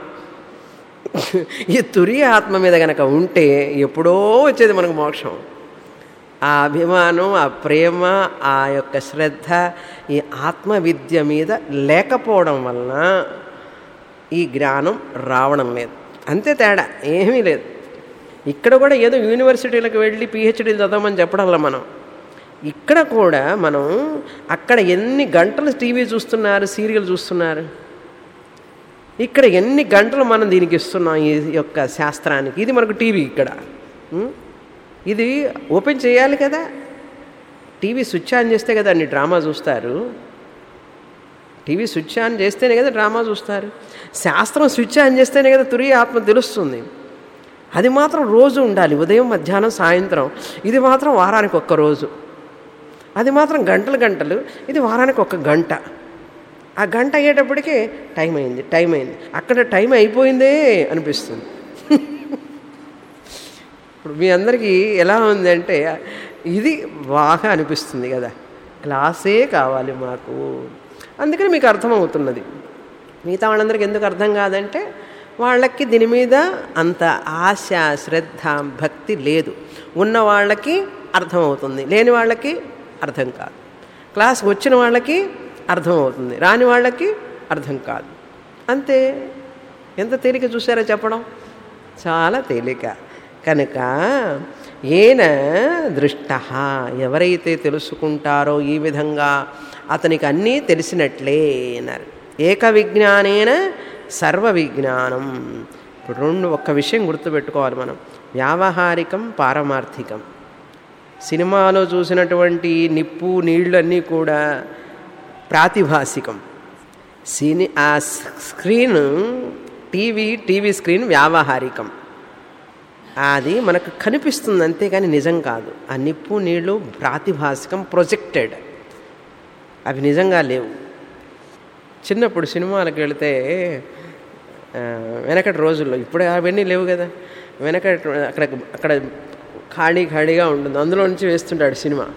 ఈ తురీయ ఆత్మ మీద కనుక ఉంటే ఎప్పుడో వచ్చేది మనకు మోక్షం. ఆ అభిమానం, ఆ ప్రేమ, ఆ యొక్క శ్రద్ధ ఈ ఆత్మ విద్య మీద లేకపోవడం వలన ఈ జ్ఞానం రావడం లేదు. అంతే తేడా, ఏమీ లేదు. ఇక్కడ కూడా ఏదో యూనివర్సిటీలకు వెళ్ళి పిహెచ్డీలు చదవమని చెప్పడంలో మనం, ఇక్కడ కూడా మనం అక్కడ ఎన్ని గంటలు టీవీ చూస్తున్నారు, సీరియల్ చూస్తున్నారు, ఇక్కడ ఎన్ని గంటలు మనం దీనికి ఇస్తున్నాం ఈ యొక్క శాస్త్రానికి. ఇది మనకు టీవీ. ఇక్కడ ఇది ఓపెన్ చేయాలి కదా. టీవీ స్విచ్ ఆన్ చేస్తే కదా అన్ని డ్రామా చూస్తారు. టీవీ స్విచ్ ఆన్ చేస్తేనే కదా డ్రామా చూస్తారు. శాస్త్రం స్విచ్ ఆన్ చేస్తేనే కదా తురీయ ఆత్మ తెలుస్తుంది. అది మాత్రం రోజు ఉండాలి, ఉదయం మధ్యాహ్నం సాయంత్రం. ఇది మాత్రం వారానికి ఒక్క రోజు. అది మాత్రం గంటలు, ఇది వారానికి ఒక గంట. ఆ గంట అయ్యేటప్పటికే టైం అయింది. అక్కడ టైం అయిపోయిందే అనిపిస్తుంది. ఇప్పుడు మీ అందరికీ ఎలా ఉంది అంటే ఇది బాగా అనిపిస్తుంది కదా, క్లాసే కావాలి మాకు అందుకని మీకు అర్థమవుతున్నది. మిగతా వాళ్ళందరికీ ఎందుకు అర్థం కాదంటే వాళ్ళకి దీని మీద అంత ఆశ, శ్రద్ధ, భక్తి లేదు. ఉన్న వాళ్ళకి అర్థమవుతుంది, లేని వాళ్ళకి అర్థం కాదు. క్లాస్కి వచ్చిన వాళ్ళకి అర్థమవుతుంది, రాని వాళ్ళకి అర్థం కాదు. అంతే. ఎంత తేలిక చూసారో చెప్పడం, చాలా తేలిక. కనుక ఏన దృష్ట, ఎవరైతే తెలుసుకుంటారో ఈ విధంగా అతనికి అన్నీ తెలిసినట్లే అన్నారు. ఏక విజ్ఞానేన సర్వ విజ్ఞానం. ఇప్పుడు ఒక్క విషయం గుర్తుపెట్టుకోవాలి మనం, వ్యావహారికం, పారమార్థికం. సినిమాలో చూసినటువంటి నిప్పు నీళ్ళు అన్నీ కూడా ప్రాతిభాసికం. ఆ స్క్రీన్ టీవీ స్క్రీన్ వ్యావహారికం, అది మనకు కనిపిస్తుంది అంతేగాని నిజం కాదు. ఆ నిప్పు నీళ్ళు ప్రాతిభాసికం, ప్రొజెక్టెడ్, అవి నిజంగా లేవు. చిన్నప్పుడు సినిమాలకు వెళితే వెనకటి రోజుల్లో, ఇప్పుడు అవన్నీ లేవు కదా, వెనకటి అక్కడ ఖాళీగా ఉంటుంది, అందులో నుంచి వేస్తుంటాడు సినిమా.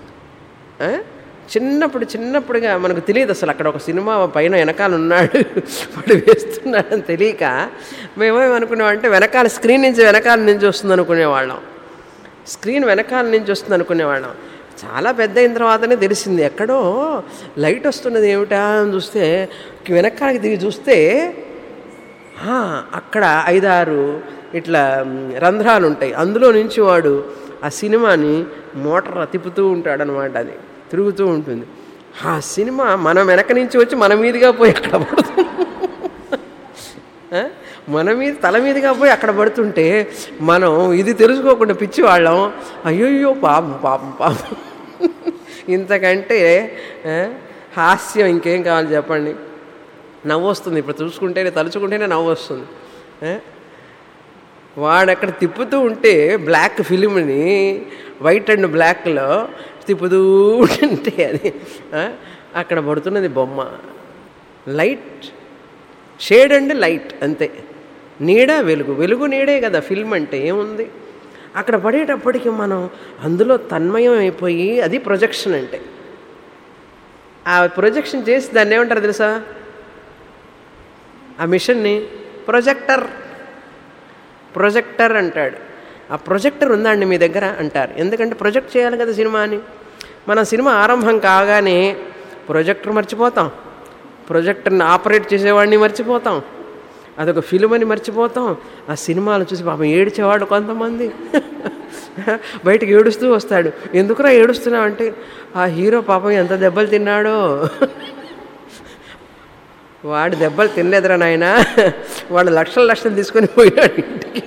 చిన్నప్పుడుగా మనకు తెలియదు అసలు అక్కడ ఒక సినిమా పైన వెనకాల ఉన్నాడు వాడు వేస్తున్నాడని తెలియక మేమేమనుకునేవాళ్ళంటే వెనకాల స్క్రీన్ నుంచి వస్తుంది అనుకునేవాళ్ళం, స్క్రీన్ వెనకాల నుంచి వస్తుంది అనుకునేవాళ్ళం. చాలా పెద్ద అయిన తర్వాతనే తెలిసింది ఎక్కడో లైట్ వస్తున్నది ఏమిటా అని చూస్తే వెనకాలకి దిగి చూస్తే అక్కడ 5-6 ఇట్లా రంధ్రాలు ఉంటాయి, అందులో నుంచి వాడు ఆ సినిమాని మోటార్ తిప్పుతూ ఉంటాడనమాట. అది తిరుగుతూ ఉంటుంది. ఆ సినిమా మనం వెనక నుంచి వచ్చి మన మీదుగా పోయి అక్కడ పడుతుంది, మన మీద తల మీదుగా పోయి అక్కడ పడుతుంటే మనం ఇది తెలుసుకోకుండా పిచ్చివాళ్ళం, అయ్యో పాపం. ఇంతకంటే హాస్యం ఇంకేం కావాలి చెప్పండి. నవ్వు వస్తుంది, ఇప్పుడు చూసుకుంటేనే తలుచుకుంటేనే నవ్వు వస్తుంది. వాడక్కడ తిప్పుతూ ఉంటే బ్లాక్ ఫిలింని వైట్ అండ్ బ్లాక్లో తిప్పుతూ ఉంటే అది అక్కడ పడుతున్నది బొమ్మ. లైట్, షేడ్ అండ్ లైట్ అంతే, నీడ వెలుగు నీడే కదా ఫిల్మ్ అంటే. ఏముంది అక్కడ పడేటప్పటికి మనం అందులో తన్మయం అయిపోయి, అది ప్రొజెక్షన్ అంటే. ఆ ప్రొజెక్షన్ చేసి దాన్ని ఏమంటారు తెలుసా, ఆ మిషన్ని ప్రొజెక్టర్ అంటాడు. ఆ ప్రొజెక్టర్ ఉందండి మీ దగ్గర అంటారు, ఎందుకంటే ప్రొజెక్ట్ చేయాలి కదా సినిమాని. మన సినిమా ఆరంభం కాగానే ప్రొజెక్టర్ మర్చిపోతాం, ప్రొజెక్టర్ని ఆపరేట్ చేసేవాడిని మర్చిపోతాం, అదొక ఫిల్మ్ అని మర్చిపోతాం. ఆ సినిమాలు చూసి పాపం ఏడ్చేవాడు కొంతమంది, బయటకు ఏడుస్తూ వస్తాడు. ఎందుకురా ఏడుస్తున్నావు అంటే, ఆ హీరో పాపం ఎంత దెబ్బలు తిన్నాడో. వాడు దెబ్బలు తినలేదురా నాయన, వాడు లక్షలు తీసుకొని పోయినాడు ఇంటికి.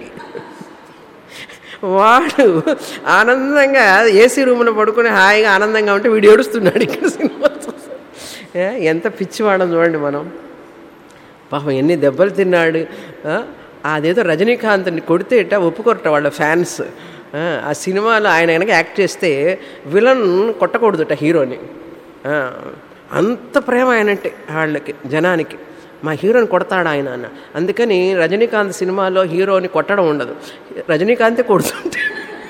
వాడు ఆనందంగా ఏసీ రూమ్లో పడుకొని హాయిగా ఆనందంగా ఉంటే వీడు ఏడుస్తున్నాడు ఇక్కడ సినిమా చూసి. ఎంత పిచ్చివాడని చూడండి మనం. పాపం ఎన్ని దెబ్బలు తిన్నాడు. అదేదో రజనీకాంత్ని కొడితే ఒప్పుకోరట వాళ్ళ ఫ్యాన్స్. ఆ సినిమాలో ఆయన కనుక యాక్ట్ చేస్తే విలన్ కొట్టకూడదుట హీరోని, అంత ప్రేమ ఆయనంటే వాళ్ళకి, జనానికి. మా హీరోని కొడతాడు ఆయన అన్న. అందుకని రజనీకాంత్ సినిమాలో హీరోని కొట్టడం ఉండదు, రజనీకాంతే కొడుతుంటాడు.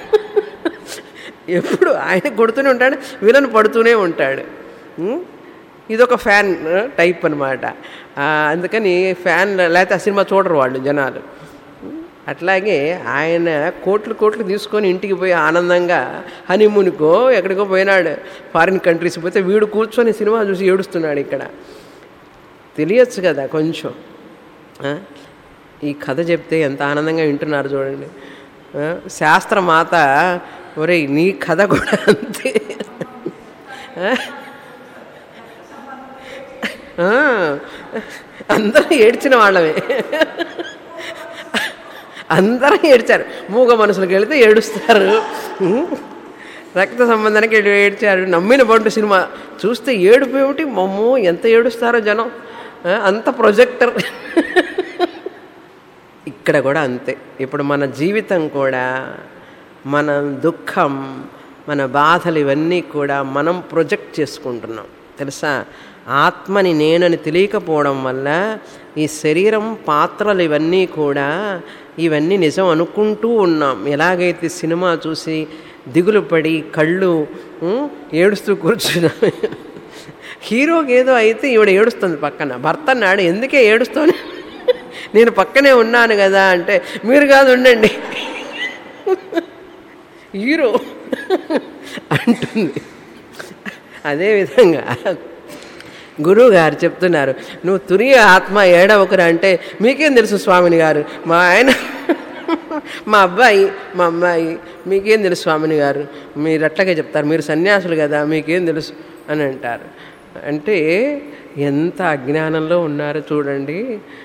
ఎప్పుడు ఆయన కొడుతూనే ఉంటాడు, విలన్ పడుతూనే ఉంటాడు. ఇదొక ఫ్యాన్ టైప్ అనమాట. అందుకని ఫ్యాన్ లేకపోతే ఆ సినిమా చూడరు వాళ్ళు జనాలు. అట్లాగే ఆయన కోట్లు తీసుకొని ఇంటికి పోయి ఆనందంగా హనీమూన్కో ఎక్కడికో పోయినాడు, ఫారిన్ కంట్రీస్ పోతే వీడు కూర్చొని సినిమా చూసి ఏడుస్తున్నాడు. ఇక్కడ తెలియచ్చు కదా కొంచెం. ఈ కథ చెప్తే ఎంత ఆనందంగా వింటున్నారు చూడండి. శాస్త్రమాత ఒరేయ్ నీ కథ కూడా అంతే, అందరూ ఏడ్చిన వాళ్ళమే, అందరూ ఏడ్చారు. మూగ మనసులకు వెళితే ఏడుస్తారు, రక్త సంబంధానికి ఏడ్చారు. నమ్మిన బంటు సినిమా చూస్తే ఏడుపు ఏమిటి, మమ్మో ఎంత ఏడుస్తారో జనం, అంత ప్రొజెక్టర్. ఇక్కడ కూడా అంతే. ఇప్పుడు మన జీవితం కూడా, మన దుఃఖం, మన బాధలు ఇవన్నీ కూడా మనం ప్రొజెక్ట్ చేసుకుంటున్నాం తెలుసా. ఆత్మని నేనని తెలియకపోవడం వల్ల ఈ శరీరం, పాత్రలు ఇవన్నీ కూడా ఇవన్నీ నిజం అనుకుంటూ ఉన్నాం. ఎలాగైతే సినిమా చూసి దిగులు పడి కళ్ళు ఏడుస్తూ కూర్చున్నాం, హీరోకి ఏదో అయితే ఈవిడ ఏడుస్తుంది పక్కన. భర్త అన్నాడు, ఎందుకే ఏడుస్తాను, నేను పక్కనే ఉన్నాను కదా అంటే, మీరు కాదు ఉండండి హీరో అంటుంది. అదేవిధంగా గురువు గారు చెప్తున్నారు, నువ్వు తురియ ఆత్మ ఏడవకురా అంటే, మీకేం తెలుసు స్వామిని గారు, మా ఆయన మా అబ్బాయి మా అమ్మాయి, మీకేం తెలుసు స్వామిని గారు, మీరు అట్లాగే చెప్తారు, మీరు సన్యాసులు కదా మీకేం తెలుసు అని అంటారు. అంటే ఎంత అజ్ఞానంలో ఉన్నారో చూడండి.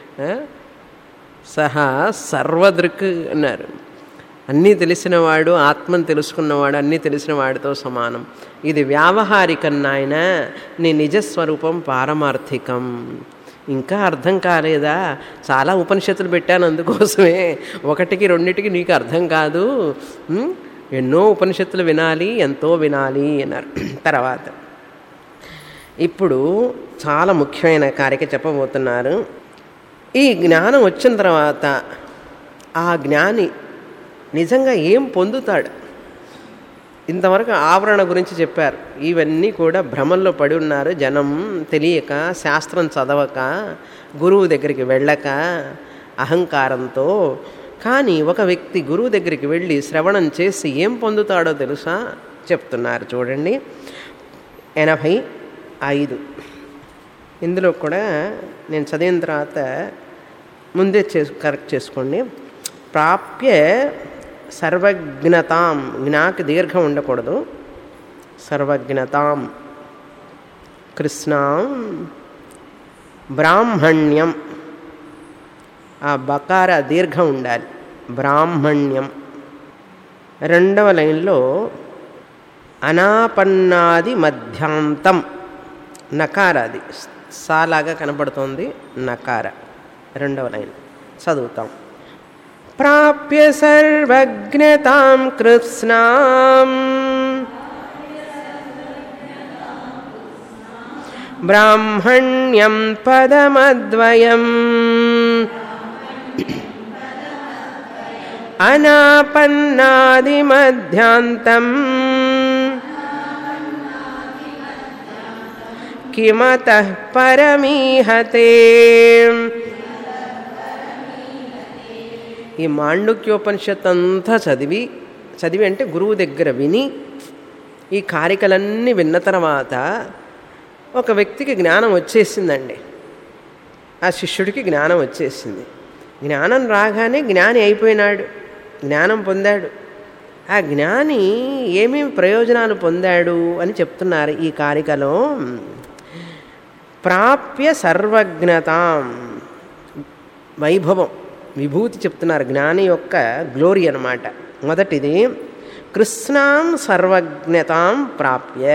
సహా సర్వదృక్ అన్నారు. అన్నీ తెలిసినవాడు, ఆత్మను తెలుసుకున్నవాడు అన్నీ తెలిసిన వాడితో సమానం. ఇది వ్యావహారికం నాయన, నీ నిజస్వరూపం పారమార్థికం. ఇంకా అర్థం కాలేదా? చాలా ఉపనిషత్తులు పెట్టాను అందుకోసమే, ఒకటికి రెండిటికి నీకు అర్థం కాదు, ఎన్నో ఉపనిషత్తులు వినాలి, ఎంతో వినాలి అన్నారు. తర్వాత ఇప్పుడు చాలా ముఖ్యమైన కారిక చెప్పబోతున్నారు. ఈ జ్ఞానం వచ్చిన తర్వాత ఆ జ్ఞాని నిజంగా ఏం పొందుతాడు? ఇంతవరకు ఆవరణ గురించి చెప్పారు. ఇవన్నీ కూడా భ్రమంలో పడి ఉన్నారు జనం, తెలియక, శాస్త్రం చదవక, గురువు దగ్గరికి వెళ్ళక, అహంకారంతో. కానీ ఒక వ్యక్తి గురువు దగ్గరికి వెళ్ళి శ్రవణం చేసి ఏం పొందుతాడో తెలుసా? చెప్తున్నారు చూడండి. 85 ఇందులో కూడా నేను చదివిన తర్వాత ముందే కరెక్ట్ చేసుకోండి. ప్రాప్య సర్వజ్ఞతాం, జ్ఞాకి దీర్ఘం ఉండకూడదు, సర్వజ్ఞతాం కృష్ణాం బ్రాహ్మణ్యం, ఆ బకార దీర్ఘం ఉండాలి, బ్రాహ్మణ్యం. రెండవ లైన్లో అనాపన్నాది మధ్యాంతం, నకార, అది సాలాగా కనపడుతోంది, నకార. రెండవ లైన్ చదువుతాం. ప్రాప్య సర్వజ్ఞతాం కృష్ణాం బ్రాహ్మణ్యం పదమద్వయం అనాపన్నాది మధ్యాంతం కిమతః పరమీహతే. ఈ మాండుక్యోపనిషత్ అంతా చదివి అంటే గురువు దగ్గర విని ఈ కారికలన్నీ విన్న తర్వాత ఒక వ్యక్తికి జ్ఞానం వచ్చేసిందండి. ఆ శిష్యుడికి జ్ఞానం వచ్చేసింది. జ్ఞానం రాగానే జ్ఞాని అయిపోయినాడు, జ్ఞానం పొందాడు. ఆ జ్ఞాని ఏమేమి ప్రయోజనాలు పొందాడు అని చెప్తున్నారు ఈ కారికలో. ప్రాప్య సర్వజ్ఞతాం, వైభవం, విభూతి చెప్తున్నారు, జ్ఞాని యొక్క గ్లోరీ అన్నమాట. మొదటిది కృష్ణాం సర్వజ్ఞతాం ప్రాప్య,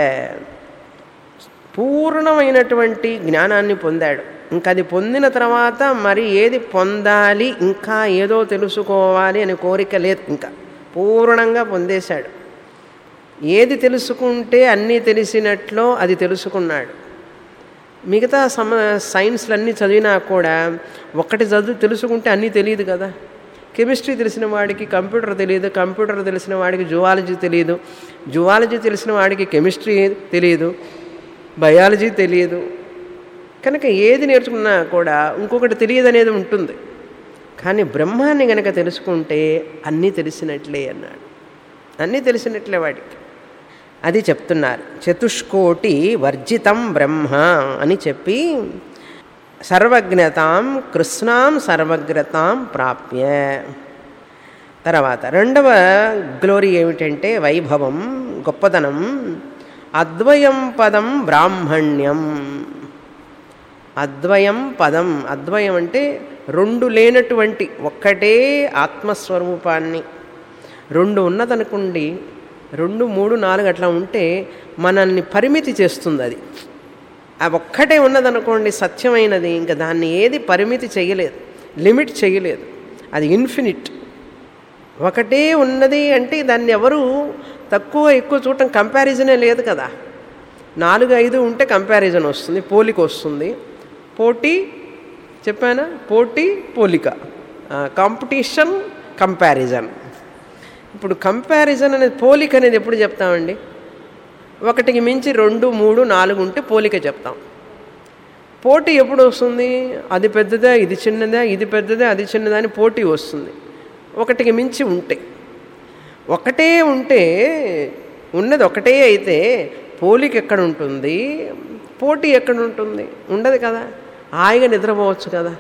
పూర్ణమైనటువంటి జ్ఞానాన్ని పొందాడు. ఇంకా అది పొందిన తర్వాత మరి ఏది పొందాలి, ఇంకా ఏదో తెలుసుకోవాలి అని కోరిక లేదు, ఇంకా పూర్ణంగా పొందేశాడు. ఏది తెలుసుకుంటే అన్నీ తెలిసినట్లో అది తెలుసుకున్నాడు. మిగతా సైన్స్లన్నీ చదివినా కూడా ఒక్కటి తెలుసుకుంటే అన్నీ తెలియదు కదా. కెమిస్ట్రీ తెలిసిన వాడికి కంప్యూటర్ తెలియదు, కంప్యూటర్ తెలిసిన వాడికి జువాలజీ తెలియదు, జువాలజీ తెలిసిన వాడికి కెమిస్ట్రీ తెలియదు, బయాలజీ తెలియదు. కనుక ఏది నేర్చుకున్నా కూడా ఇంకొకటి తెలియదు అనేది ఉంటుంది. కానీ బ్రహ్మాన్ని కనుక తెలుసుకుంటే అన్నీ తెలిసినట్లే అన్నాడు, అన్నీ తెలిసినట్లే వాడికి. అది చెప్తున్నారు. చతుష్కోటి వర్జితం బ్రహ్మ అని చెప్పి సర్వజ్ఞతాం కృష్ణాం సర్వజ్ఞతాం ప్రాప్య. తర్వాత రెండవ గ్లోరీ ఏమిటంటే వైభవం, గొప్పతనం, అద్వయం పదం బ్రాహ్మణ్యం. అద్వయం పదం, అద్వయం అంటే రెండు లేనటువంటి ఒక్కటే ఆత్మస్వరూపాన్ని. రెండు ఉన్నదనుకోండి, 2, 3, 4 అట్లా ఉంటే మనల్ని పరిమితి చేస్తుంది. అది ఆ ఒక్కటే ఉన్నదనుకోండి సత్యమైనది, ఇంకా దాన్ని ఏది పరిమితి చేయలేదు, లిమిట్ చేయలేదు, అది ఇన్ఫినిట్. ఒకటే ఉన్నది అంటే దాన్ని ఎవరు తక్కువ ఎక్కువ చూడటం, కంపారిజనే లేదు కదా. 4, 5 ఉంటే కంపారిజన్ వస్తుంది, పోలిక వస్తుంది. పోటీ చెప్పానా, పోటీ పోలిక, కాంపిటీషన్ కంపారిజన్. ఇప్పుడు కంపారిజన్ అనేది, పోలిక అనేది ఎప్పుడు చెప్తామండి? ఒకటికి మించి 2, 3, 4 ఉంటే పోలిక చెప్తాం. పోటీ ఎప్పుడు వస్తుంది? అది పెద్దదా, ఇది చిన్నదా, ఇది పెద్దదా, అది చిన్నదా అని పోటీ వస్తుంది ఒకటికి మించి ఉంటే. ఒకటే ఉంటే, ఉన్నది ఒకటే అయితే పోలిక ఎక్కడ ఉంటుంది, పోటీ ఎక్కడ ఉంటుంది? ఉండదు కదా. హాయిగా నిద్రపోవచ్చు కదా.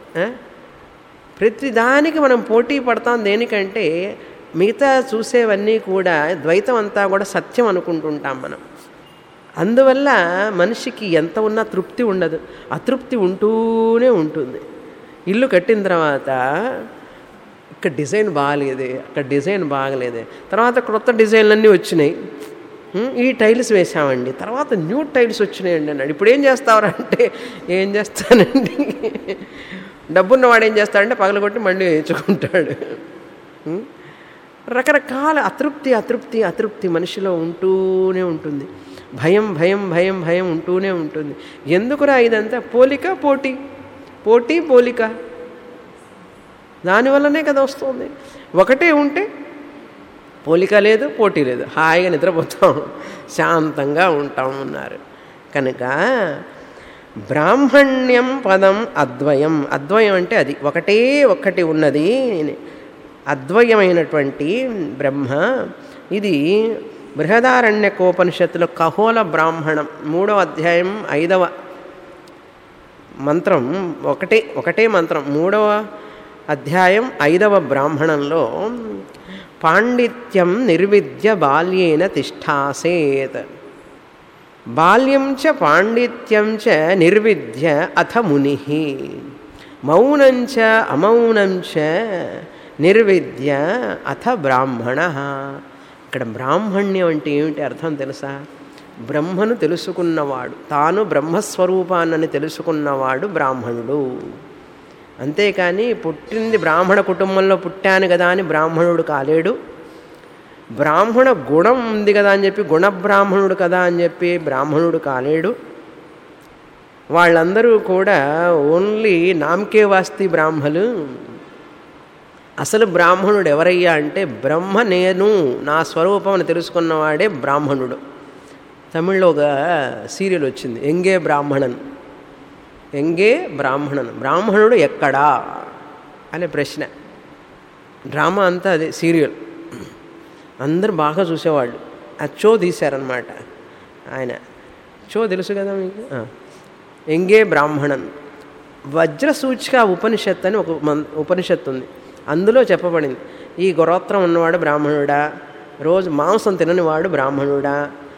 ప్రతిదానికి మనం పోటీ పడతాం. దేనికంటే మిగతా చూసేవన్నీ కూడా ద్వైతం అంతా కూడా సత్యం అనుకుంటుంటాం మనం. అందువల్ల మనిషికి ఎంత ఉన్నా తృప్తి ఉండదు, అతృప్తి ఉంటూనే ఉంటుంది. ఇల్లు కట్టిన తర్వాత ఇక్కడ డిజైన్ బాగాలేదే, అక్కడ డిజైన్ బాగలేదే, తర్వాత క్రొత్త డిజైన్లన్నీ వచ్చినాయి, ఈ టైల్స్ వేసామండి, తర్వాత న్యూ టైల్స్ వచ్చినాయండి అన్నాడు. ఇప్పుడు ఏం చేస్తావురా అంటే, ఏం చేస్తానండి, డబ్బున్నవాడు ఏం చేస్తాడంటే పగలగొట్టి మళ్ళీ వేయించుకుంటాడు. రకరకాల అతృప్తి అతృప్తి అతృప్తి మనిషిలో ఉంటూనే ఉంటుంది. భయం భయం భయం భయం ఉంటూనే ఉంటుంది. ఎందుకురా ఇదంతా? పోలిక పోటీ, పోటీ పోలిక, దానివల్లనే కదా వస్తుంది. ఒకటే ఉంటే పోలిక లేదు, పోటీ లేదు, హాయిగా నిద్రపోతాం, శాంతంగా ఉంటాం అన్నారు. కనుక బ్రాహ్మణ్యం పదం అద్వయం. అద్వయం అంటే అది ఒకటే ఒక్కటి ఉన్నది, అద్వయమైనటువంటి బ్రహ్మ. ఇది బృహదారణ్యకోపనిషత్తులో కహోల బ్రాహ్మణం 3వ అధ్యాయం 5వ మంత్రం, ఒకటే మంత్రం, 3వ అధ్యాయం 5వ బ్రాహ్మణంలో పాండిత్యం నిర్విద్య బాల్యేన తిష్టాసేత్. బాల్యం చ పాండిత్యం చ నిర్విద్య అథ ముని, మౌనం చ అమౌనం చ నిర్విద్య అథ బ్రాహ్మణ. ఇక్కడ బ్రాహ్మణ్యం అంటే ఏమిటి అర్థం తెలుసా? బ్రహ్మను తెలుసుకున్నవాడు, తాను బ్రహ్మస్వరూపాన్నని తెలుసుకున్నవాడు బ్రాహ్మణుడు. అంతేకాని పుట్టింది బ్రాహ్మణ కుటుంబంలో పుట్టాను కదా అని బ్రాహ్మణుడు కాలేడు, బ్రాహ్మణ గుణం ఉంది కదా అని చెప్పి గుణబ్రాహ్మణుడు కదా అని చెప్పి బ్రాహ్మణుడు కాలేడు. వాళ్ళందరూ కూడా ఓన్లీ నామకే వాస్తి బ్రాహ్మలు. అసలు బ్రాహ్మణుడు ఎవరయ్యా అంటే, బ్రహ్మ నేను నా స్వరూపం అని తెలుసుకున్నవాడే బ్రాహ్మణుడు. తమిళ్లో ఒక సీరియల్ వచ్చింది, ఎంగే బ్రాహ్మణన్, ఎంగే బ్రాహ్మణన్, బ్రాహ్మణుడు ఎక్కడా అనే ప్రశ్న. డ్రామా అంతా అదే, సీరియల్ అందరూ బాగా చూసేవాళ్ళు. ఆ షో తీశారనమాట ఆయన. షో తెలుసు కదా మీకు, ఎంగే బ్రాహ్మణన్. వజ్రసూచిక ఉపనిషత్తు అని ఒక ఉపనిషత్తు ఉంది, అందులో చెప్పబడింది ఈ గోత్రం ఉన్నవాడు బ్రాహ్మణుడా, రోజు మాంసం తిననివాడు బ్రాహ్మణుడా,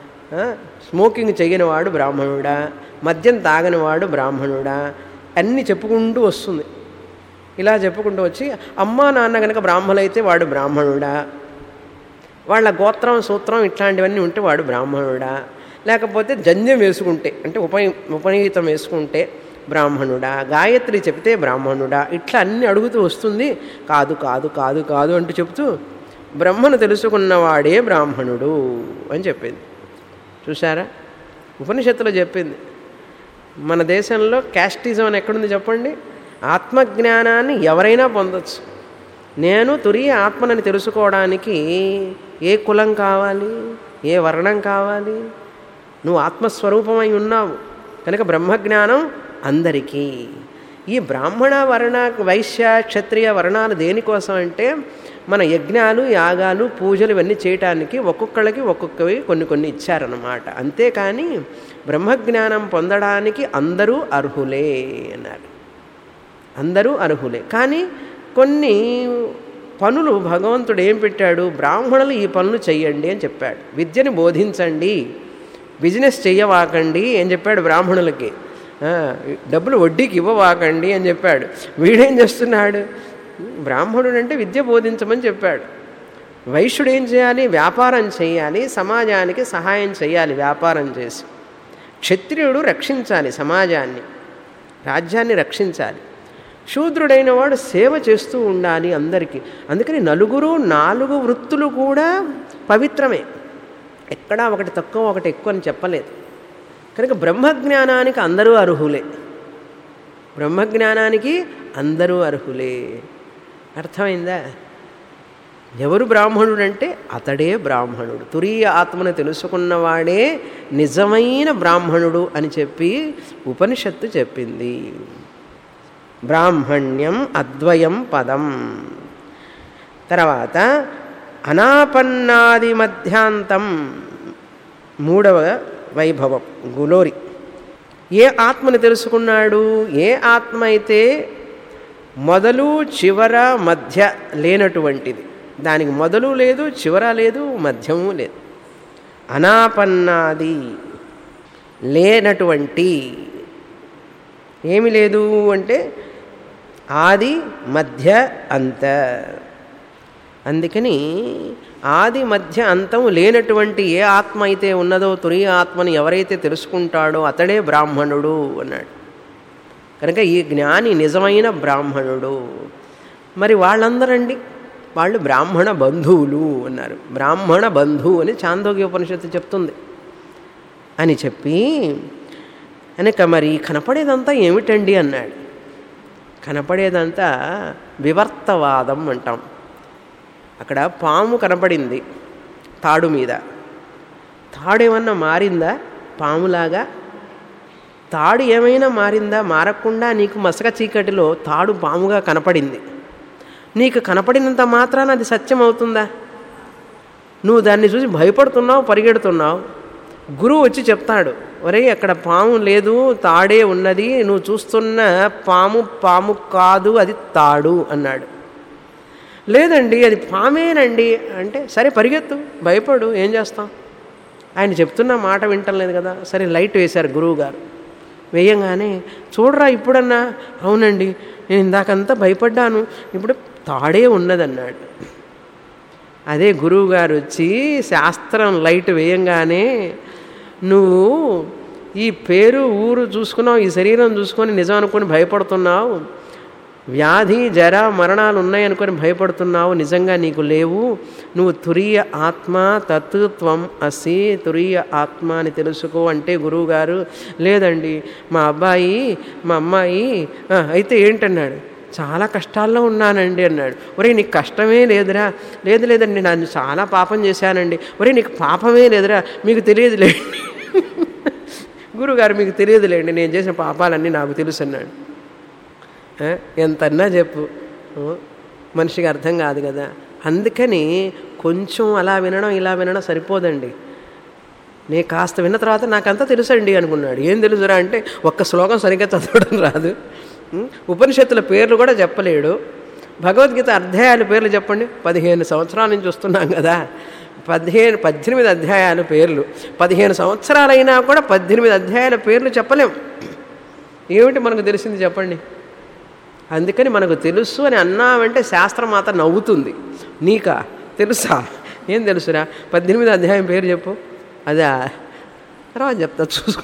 స్మోకింగ్ చేయనివాడు బ్రాహ్మణుడా, మద్యం తాగనివాడు బ్రాహ్మణుడా, అన్నీ చెప్పుకుంటూ వస్తుంది. ఇలా చెప్పుకుంటూ వచ్చి అమ్మా నాన్న కనుక బ్రాహ్మణులైతే వాడు బ్రాహ్మణుడా, వాళ్ళ గోత్రం సూత్రం ఇట్లాంటివన్నీ ఉంటే వాడు బ్రాహ్మణుడా, లేకపోతే జంధ్యం వేసుకుంటే అంటే ఉపనీతం వేసుకుంటే బ్రాహ్మణుడా, గాయత్రి చెప్తే బ్రాహ్మణుడా, ఇట్లా అన్నీ అడుగుతూ వస్తుంది. కాదు కాదు కాదు కాదు అంటూ చెప్తూ బ్రహ్మను తెలుసుకున్నవాడే బ్రాహ్మణుడు అని చెప్పింది. చూసారా, ఉపనిషత్తులో చెప్పింది. మన దేశంలో క్యాస్టిజం అని ఎక్కడుంది చెప్పండి? ఆత్మజ్ఞానాన్ని ఎవరైనా పొందొచ్చు. నేను తురియ ఆత్మనని తెలుసుకోవడానికి ఏ కులం కావాలి, ఏ వర్ణం కావాలి? నువ్వు ఆత్మస్వరూపమై ఉన్నావు కనుక బ్రహ్మజ్ఞానం అందరికీ. ఈ బ్రాహ్మణ వర్ణ వైశ్య క్షత్రియ వర్ణాలు దేనికోసం అంటే, మన యజ్ఞాలు యాగాలు పూజలు ఇవన్నీ చేయటానికి ఒక్కొక్కళ్ళకి ఒక్కొక్కవి కొన్ని ఇచ్చారన్నమాట. అంతేకాని బ్రహ్మజ్ఞానం పొందడానికి అందరూ అర్హులే అన్నారు. అందరూ అర్హులే. కానీ కొన్ని పనులు భగవంతుడు ఏం పెట్టాడు, బ్రాహ్మణులు ఈ పనులు చెయ్యండి అని చెప్పాడు. విద్యను బోధించండి, బిజినెస్ చెయ్యవాకండి అని చెప్పాడు బ్రాహ్మణులకి. డబ్బులు వడ్డీకి ఇవ్వవాకండి అని చెప్పాడు. వీడేం చేస్తున్నాడు? బ్రాహ్మణుడు అంటే విద్య బోధించమని చెప్పాడు. వైశ్యుడు ఏం చేయాలి? వ్యాపారం చేయాలి, సమాజానికి సహాయం చేయాలి వ్యాపారం చేసి. క్షత్రియుడు రక్షించాలి సమాజాన్ని, రాజ్యాన్ని రక్షించాలి. శూద్రుడైన వాడు సేవ చేస్తూ ఉండాలి అందరికీ. అందుకని 4 వృత్తులు కూడా పవిత్రమే, ఎక్కడా ఒకటి తక్కువ ఒకటి ఎక్కువ అని చెప్పలేదు. కనుక బ్రహ్మజ్ఞానానికి అందరూ అర్హులే, బ్రహ్మజ్ఞానానికి అందరూ అర్హులే. అర్థమైందా? ఎవరు బ్రాహ్మణుడు అంటే అతడే బ్రాహ్మణుడు. తురీయ ఆత్మను తెలుసుకున్నవాడే నిజమైన బ్రాహ్మణుడు అని చెప్పి ఉపనిషత్తు చెప్పింది. బ్రాహ్మణ్యం అద్వయం పదం. తర్వాత అనాపన్నాది మధ్యాంతం, మూడవ వైభవం గులోరి. ఏ ఆత్మని తెలుసుకున్నాడు? ఏ ఆత్మ అయితే మొదలు చివర మధ్య లేనటువంటిది, దానికి మొదలు లేదు, చివర లేదు, మధ్యము లేదు. అనాపన్నాది లేనటువంటి, ఏమి లేదు అంటే ఆది మధ్య అంత. అందుకని ఆది మధ్య అంతం లేనటువంటి ఏ ఆత్మ అయితే ఉన్నదో, తురీయ ఆత్మని ఎవరైతే తెలుసుకుంటాడో అతడే బ్రాహ్మణుడు అన్నాడు. కనుక ఈ జ్ఞాని నిజమైన బ్రాహ్మణుడు. మరి వాళ్ళందరండి, వాళ్ళు బ్రాహ్మణ బంధువులు అన్నారు. బ్రాహ్మణ బంధువు అని చాందోగ్య ఉపనిషత్తు చెప్తుంది అని చెప్పి, కనుక మరి కనపడేదంతా ఏమిటండి అన్నాడు. కనపడేదంతా వివర్తవాదం అంటాం. అక్కడ పాము కనపడింది తాడు మీద. తాడు ఏమన్నా మారిందా పాములాగా? తాడు ఏమైనా మారిందా? మారకుండా నీకు మసక చీకటిలో తాడు పాముగా కనపడింది. నీకు కనపడినంత మాత్రాన అది సత్యం అవుతుందా? నువ్వు దాన్ని చూసి భయపడుతున్నావు, పరిగెడుతున్నావు. గురువు వచ్చి చెప్తాడు, ఒరే అక్కడ పాము లేదు, తాడే ఉన్నది, నువ్వు చూస్తున్న పాము కాదు, అది తాడు అన్నాడు. లేదండి అది పామేనండి అంటే, సరే పరిగెత్తు, భయపడు, ఏం చేస్తాం? ఆయన చెప్తున్న మాట వింటలేదు కదా. సరే లైట్ వేశారు గురువు గారు. వేయంగానే చూడరా ఇప్పుడన్నా, అవునండి నేను ఇందాకంతా భయపడ్డాను, ఇప్పుడు తాడే ఉన్నదన్నాడు. అదే గురువుగారు వచ్చి శాస్త్రం లైట్ వేయంగానే నువ్వు ఈ పేరు ఊరు చూసుకున్నావు, ఈ శరీరం చూసుకొని నిజం అనుకొని భయపడుతున్నావు, వ్యాధి జర మరణాలు ఉన్నాయనుకొని భయపడుతున్నావు, నిజంగా నీకు లేవు. నువ్వు తురీయ ఆత్మ, తత్వం అసి, తురీయ ఆత్మ అని తెలుసుకో అంటే గురువుగారు, లేదండి మా అబ్బాయి మా అమ్మాయి అయితే ఏంటన్నాడు, చాలా కష్టాల్లో ఉన్నానండి అన్నాడు. ఒరే నీకు కష్టమే లేదురా? లేదండి నేను చాలా పాపం చేశానండి. ఒరే నీకు పాపమే లేదురా? మీకు తెలియదులేండి గురువుగారు, మీకు తెలియదులేండి, నేను చేసిన పాపాలన్నీ నాకు తెలుసు అన్నాడు. ఎంతన్నా చెప్పు, మనిషికి అర్థం కాదు కదా. అందుకని కొంచెం అలా వినడం ఇలా వినడం సరిపోదండి. నేను కాస్త విన్న తర్వాత నాకంతా తెలుసండి అనుకున్నాడు. ఏం తెలుసురా అంటే ఒక్క శ్లోకం సరిగ్గా చదవడం రాదు, ఉపనిషత్తుల పేర్లు కూడా చెప్పలేడు, భగవద్గీత అధ్యాయాల పేర్లు చెప్పండి. 15 సంవత్సరాల నుంచి వస్తున్నాం కదా, 18 అధ్యాయాల పేర్లు. 15 సంవత్సరాలైనా కూడా 18 అధ్యాయాల పేర్లు చెప్పలేం. ఏమిటి మనకు తెలిసింది చెప్పండి? అందుకని మనకు తెలుసు అని అన్నామంటే శాస్త్రం మాత్రం నవ్వుతుంది. నీకా తెలుసా? ఏం తెలుసురా? 18 అధ్యాయం పేరు చెప్పు. అదే తర్వాత చెప్తా, చూసుకో.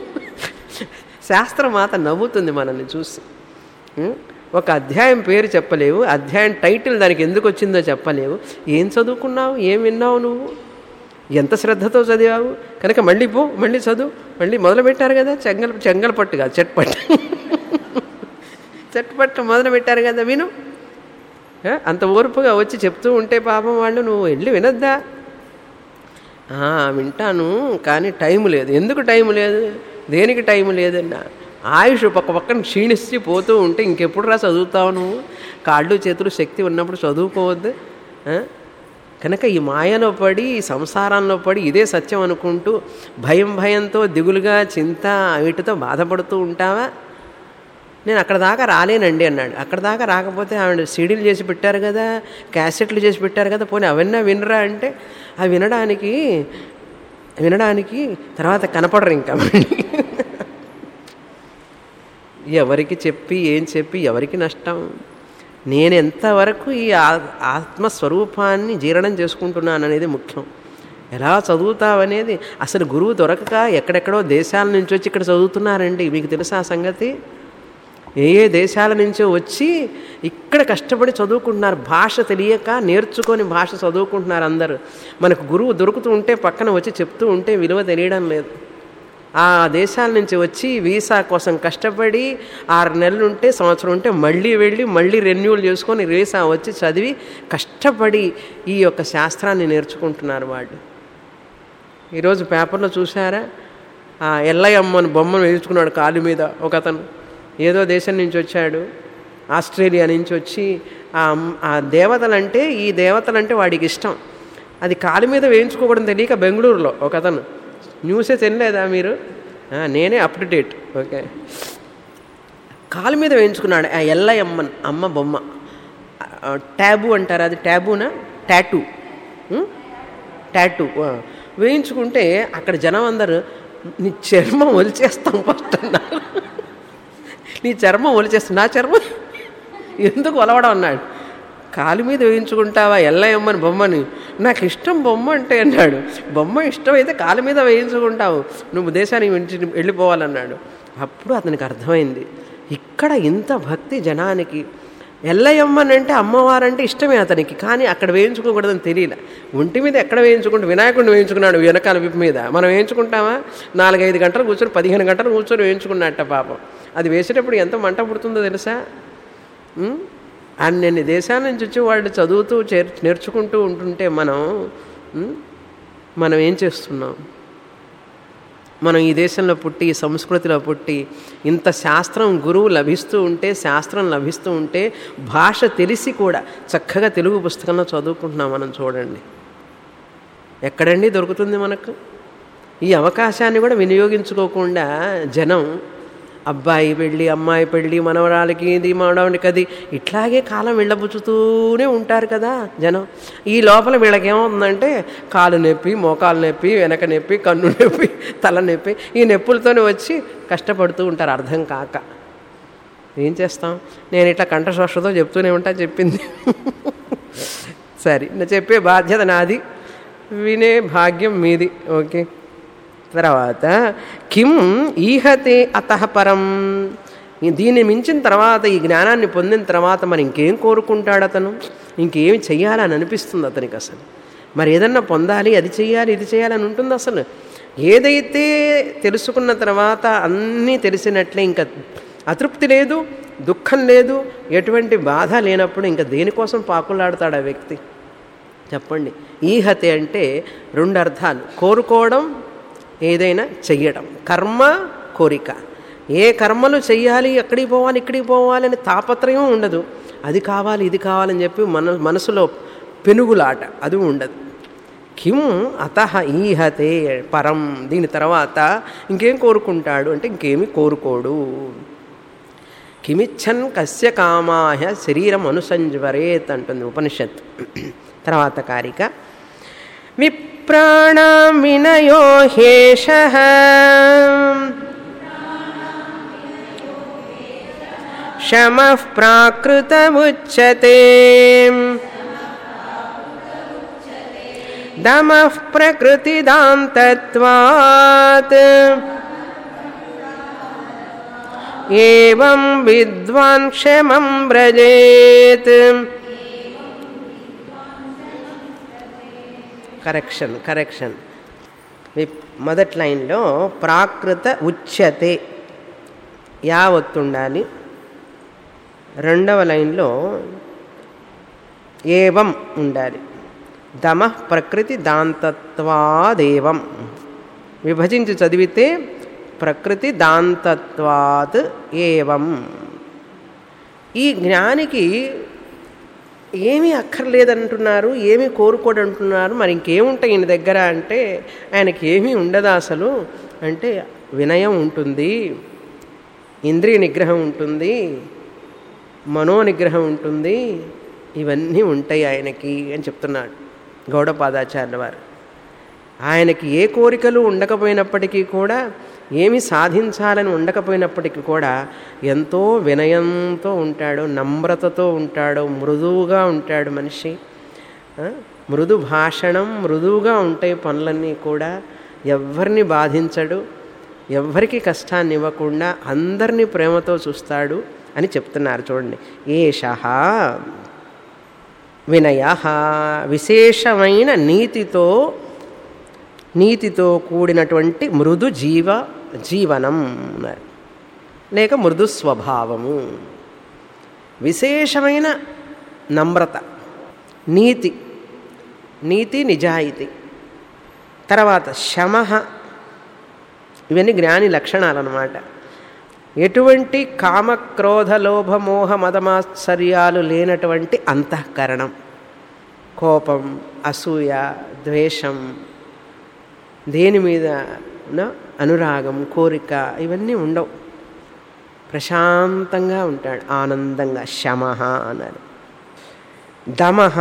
శాస్త్రం మాత్రం నవ్వుతుంది మనల్ని చూసి. ఒక అధ్యాయం పేరు చెప్పలేవు, అధ్యాయం టైటిల్ దానికి ఎందుకు వచ్చిందో చెప్పలేవు. ఏం చదువుకున్నావు, ఏం విన్నావు, నువ్వు ఎంత శ్రద్ధతో చదివావు? కనుక మళ్ళీ పో, మళ్ళీ చదువు, మళ్ళీ మొదలుపెట్టారు కదా చెంగల్పట్టుగా చెట్పట్టు మొదలుపెట్టారు కదా, విను. అంత ఓర్పుగా వచ్చి చెప్తూ ఉంటే పాపం వాళ్ళు, నువ్వు వెళ్ళి వినొద్దా? వింటాను కానీ టైం లేదు. ఎందుకు టైం లేదు? దేనికి టైం లేదన్నా? ఆయుష్ పక్కన క్షీణించి పోతూ ఉంటే ఇంకెప్పుడు రా చదువుతావు నువ్వు? కాళ్ళు చేతులు శక్తి ఉన్నప్పుడు చదువుకోవద్దు. కనుక ఈ మాయలో పడి, ఈ సంసారంలో పడి ఇదే సత్యం అనుకుంటూ భయంతో దిగులుగా చింత వీటితో బాధపడుతూ ఉంటావా? నేను అక్కడ దాకా రాలేనండి అన్నాడు. అక్కడ దాకా రాకపోతే ఆవిడ సీడీలు చేసి పెట్టారు కదా, క్యాసెట్లు చేసి పెట్టారు కదా, పోనీ అవన్నీ వినరా అంటే అవి వినడానికి తర్వాత కనపడరు ఇంకా. ఎవరికి చెప్పి ఏం చెప్పి ఎవరికి నష్టం? నేను ఎంతవరకు ఈ ఆత్మస్వరూపాన్ని జీర్ణం చేసుకుంటున్నాను అనేది ముఖ్యం. ఎలా చదువుతావనేది అసలు గురువు దొరకక ఎక్కడెక్కడో దేశాల నుంచి వచ్చి ఇక్కడ చదువుతున్నారండి. మీకు తెలుసా ఆ సంగతి? ఏ దేశాల నుంచో వచ్చి ఇక్కడ కష్టపడి చదువుకుంటున్నారు. భాష తెలియక నేర్చుకొని భాష చదువుకుంటున్నారు అందరూ. మనకు గురువు దొరుకుతూ ఉంటే పక్కన వచ్చి చెప్తూ ఉంటే విలువ తెలియడం లేదు. ఆ దేశాల నుంచి వచ్చి వీసా కోసం కష్టపడి 6 నెలలు ఉంటే సంవత్సరం ఉంటే మళ్ళీ వెళ్ళి మళ్ళీ రెన్యూల్ చేసుకొని వీసా వచ్చి చదివి కష్టపడి ఈ యొక్క శాస్త్రాన్ని నేర్చుకుంటున్నారు వాళ్ళు. ఈరోజు పేపర్లో చూసారా, ఎల్లయ్యమ్మని బొమ్మను వేయించుకున్నాడు కాలు మీద ఒక అతను. ఏదో దేశం నుంచి వచ్చాడు, ఆస్ట్రేలియా నుంచి వచ్చి ఆ దేవతలంటే ఈ దేవతలంటే వాడికి ఇష్టం. అది కాలు మీద వేయించుకోవడం తెలియక బెంగళూరులో ఒక అతను, న్యూసే తెలియలేదా మీరు? నేనే అప్ టు డేట్. ఓకే, కాలు మీద వేయించుకున్నాడు ఆ ఎల్లయ్యమ్మన్ అమ్మ బొమ్మ. ట్యాబు అంటారు, అది ట్యాబూనా? టాటూ. టాటూ వేయించుకుంటే అక్కడ జనం అందరూ నీ చర్మం ఒలిచేస్తాం ఫస్ట్ అన్నారు. నీ చర్మం ఒలిచేస్తాం. నా చర్మం ఎందుకు ఒలవడం అన్నాడు. కాలు మీద వేయించుకుంటావా ఎల్లయ్యమ్మని బొమ్మని? నాకు ఇష్టం బొమ్మ అంటే అన్నాడు. బొమ్మ ఇష్టమైతే కాలు మీద వేయించుకుంటావు, నువ్వు దేశానికి వెళ్ళిపోవాలన్నాడు. అప్పుడు అతనికి అర్థమైంది, ఇక్కడ ఇంత భక్తి జనానికి. ఎల్లయ్యమ్మని అంటే అమ్మవారంటే ఇష్టమే అతనికి, కానీ అక్కడ వేయించుకోకూడదని తెలియలే. ఒంటి మీద ఎక్కడ వేయించుకుంటూ వినాయకుడిని వేయించుకున్నాడు వెనకాల విప్పు మీద. మనం వేయించుకుంటామా? 4-5 గంటలు కూర్చొని 15 గంటలు కూర్చొని వేయించుకున్నట్ట పాపం. అది వేసేటప్పుడు ఎంత మంట పుడుతుందో తెలుసా? అన్ని దేశాల నుంచి వచ్చి వాళ్ళు చదువుతూ నేర్చుకుంటూ ఉంటుంటే మనం ఏం చేస్తున్నాం? మనం ఈ దేశంలో పుట్టి ఈ సంస్కృతిలో పుట్టి ఇంత శాస్త్రం గురువు లభిస్తూ ఉంటే, శాస్త్రం లభిస్తూ ఉంటే, భాష తెలిసి కూడా చక్కగా తెలుగు పుస్తకంలో చదువుకుంటున్నాం మనం. చూడండి, ఎక్కడండి దొరుకుతుంది మనకు ఈ అవకాశాన్ని కూడా వినియోగించుకోకుండా జనం అబ్బాయి పెళ్ళి, అమ్మాయి పెళ్ళి, మనవరాలకి ఇది, మనవరానికి అది, ఇట్లాగే కాలం వెళ్ళబుచ్చుతూనే ఉంటారు కదా జనం. ఈ లోపల వీళ్ళకేమవుతుందంటే కాలు నొప్పి, మోకాలు నొప్పి, వెనక నొప్పి, కన్ను నొప్పి, తల నొప్పి, ఈ నొప్పులతోనే వచ్చి కష్టపడుతూ ఉంటారు అర్థం కాక. ఏం చేస్తాం? నేను ఇట్లా కంఠశ్వాసతో చెప్తూనే ఉంటా, చెప్పింది సరే, నేను చెప్పే బాధ్యత నాది, వినే భాగ్యం మీది. ఓకే, తర్వాత కిం ఈహతే అతః పరం, దీన్ని మించిన తర్వాత, ఈ జ్ఞానాన్ని పొందిన తర్వాత మరి ఇంకేం కోరుకుంటాడు అతను? ఇంకేమి చెయ్యాలని అనిపిస్తుంది అతనికి అసలు. మరి ఏదన్నా పొందాలి, అది చెయ్యాలి, ఇది చేయాలని ఉంటుంది అసలు. ఏదైతే తెలుసుకున్న తర్వాత అన్నీ తెలిసినట్లే, ఇంకా అతృప్తి లేదు, దుఃఖం లేదు, ఎటువంటి బాధ లేనప్పుడు ఇంకా దేనికోసం పాకులాడతాడు ఆ వ్యక్తి? చెప్పండి. ఈహతే అంటే 2 అర్థాలు. కోరుకోవడం, ఏదైనా చెయ్యడం. కర్మ, కోరిక. ఏ కర్మలు చెయ్యాలి, ఎక్కడికి పోవాలి, ఇక్కడికి పోవాలి అని తాపత్రయం ఉండదు. అది కావాలి, ఇది కావాలని చెప్పి మనసులో పెనుగులాట అది ఉండదు. కిం అతః ఈహతే పరం, దీని తర్వాత ఇంకేం కోరుకుంటాడు అంటే ఇంకేమి కోరుకోడు. కిమిచ్చన్ కస్య కామాయ శరీరం అనుసంజ్వరేత్ అంటుంది ఉపనిషత్. తర్వాత కారిక విప్రాణాం వినయో హేషః శమః ప్రాకృతముచ్యతే దమః ప్రకృతిదాంతత్వాత్ ఏవం విద్వాన్ క్షమం వ్రజేత్. కరెక్షన్. మొదటి లైన్లో ప్రాకృత ఉచ్యతే యావత్తుండాలి. రెండవ లైన్లో ఏవం ఉండాలి. దమః ప్రకృతి దాంతత్వాదేవం విభజించి చదివితే ప్రకృతి దాంతత్వాత్ ఏవం. ఈ జ్ఞానికి ఏమీ అక్కర్లేదంటున్నారు, ఏమీ కోరుకోడంటున్నారు. మరి ఇంకేముంటాయి ఈయన దగ్గర అంటే ఆయనకి ఏమీ ఉండదు అసలు. అంటే వినయం ఉంటుంది, ఇంద్రియ నిగ్రహం ఉంటుంది, మనో నిగ్రహం ఉంటుంది, ఇవన్నీ ఉంటాయి ఆయనకి అని చెప్తున్నాడు గౌడపాదాచార్యుల వారు. ఆయనకి ఏ కోరికలు ఉండకపోయినప్పటికీ కూడా, ఏమి సాధించాలని ఉండకపోయినప్పటికీ కూడా ఎంతో వినయంతో ఉంటాడు, నమ్రతతో ఉంటాడు, మృదువుగా ఉంటాడు మనిషి. మృదు భాషణం, మృదువుగా ఉంటాయి పనులన్నీ కూడా. ఎవ్వరిని బాధించడు, ఎవ్వరికి కష్టాన్ని ఇవ్వకుండా అందరినీ ప్రేమతో చూస్తాడు అని చెప్తున్నారు. చూడండి, ఏషః వినయః విశేషమైన నీతితో కూడినటువంటి మృదు జీవ జీవనం అన్నారు. లేక మృదు స్వభావము, విశేషమైన నమ్రత, నీతి, నీతి నిజాయితీ, తర్వాత శమః, ఇవన్నీ జ్ఞాని లక్షణాలన్నమాట. ఎటువంటి కామ క్రోధ లోభ మోహ మదమాత్సర్యాలు లేనటువంటి అంతఃకరణం, కోపం, అసూయ, ద్వేషం, దేని మీద అనురాగం, కోరిక ఇవన్నీ ఉండవు. ప్రశాంతంగా ఉంటాడు, ఆనందంగా. శమః అన్నారు. దమః,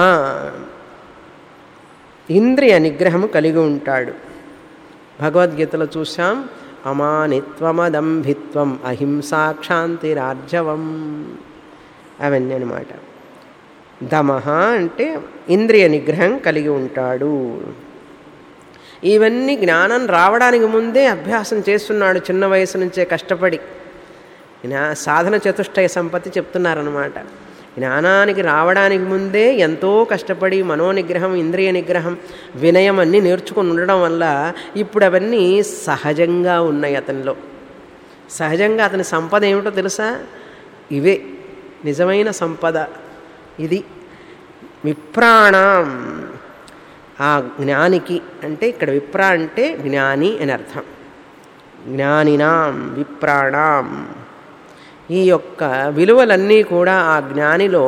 ఇంద్రియ నిగ్రహము కలిగి ఉంటాడు. భగవద్గీతలో చూసాం, అమానిత్వమదంభిత్వం అహింసా క్షాంతిరార్జవం, అవన్నీ అనమాట. దమః అంటే ఇంద్రియ నిగ్రహం కలిగి ఉంటాడు. ఇవన్నీ జ్ఞానం రావడానికి ముందే అభ్యాసం చేస్తున్నాడు, చిన్న వయసు నుంచే కష్టపడి. సాధన చతుష్టయ సంపత్తి చెప్తున్నారన్నమాట. జ్ఞానానికి రావడానికి ముందే ఎంతో కష్టపడి మనోనిగ్రహం, ఇంద్రియ నిగ్రహం, వినయం అన్నీ నేర్చుకుని ఉండడం వల్ల ఇప్పుడు అవన్నీ సహజంగా ఉన్నాయి అతనిలో. సహజంగా అతని సంపద ఏమిటో తెలుసా? ఇవే నిజమైన సంపద. ఇది విప్రాణం, ఆ జ్ఞానికి అంటే ఇక్కడ విప్ర అంటే జ్ఞాని అని అర్థం. జ్ఞానినాం విప్రాణం, ఈ యొక్క విలువలన్నీ కూడా ఆ జ్ఞానిలో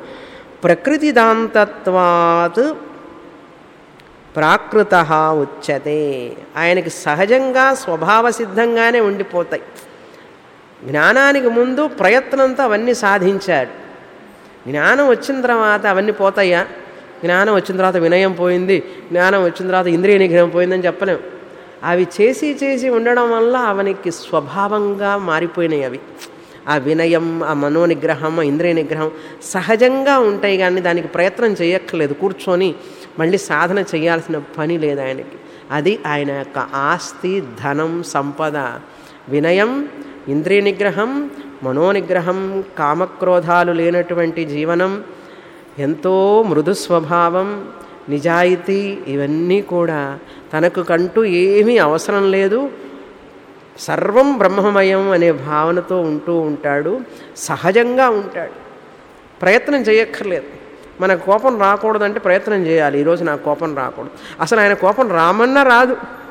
ప్రకృతిదాంతత్వాత్ ప్రాకృత ఉచ్యతే, ఆయనకి సహజంగా స్వభావ సిద్ధంగానే ఉండిపోతాయి. జ్ఞానానికి ముందు ప్రయత్నంతో అవన్నీ సాధించాడు. జ్ఞానం వచ్చిన తర్వాత అవన్నీ పోతాయా? జ్ఞానం వచ్చిన తర్వాత వినయం పోయింది, జ్ఞానం వచ్చిన తర్వాత ఇంద్రియ నిగ్రహం పోయిందని చెప్పలేం. అవి చేసి చేసి ఉండడం వల్ల అవనికి స్వభావంగా మారిపోయినాయి. అవి ఆ వినయం, ఆ మనోనిగ్రహం, ఆ ఇంద్రియ నిగ్రహం సహజంగా ఉంటాయి, కానీ దానికి ప్రయత్నం చేయక్కర్లేదు. కూర్చొని మళ్ళీ సాధన చేయాల్సిన పని లేదు ఆయనకి. అది ఆయన యొక్క ఆస్తి, ధనం, సంపద. వినయం, ఇంద్రియ నిగ్రహం, మనోనిగ్రహం, కామక్రోధాలు లేనటువంటి జీవనం, ఎంతో మృదు స్వభావం, నిజాయితీ, ఇవన్నీ కూడా తనకు కంటూ ఏమీ అవసరం లేదు, సర్వం బ్రహ్మమయం అనే భావనతో ఉంటూ ఉంటాడు. సహజంగా ఉంటాడు, ప్రయత్నం చేయక్కర్లేదు. మనకు కోపం రాకూడదంటే ప్రయత్నం చేయాలి. ఈరోజు నాకు కోపం రాకూడదు, అసలు ఆయన కోపం రామన్నా రాదు.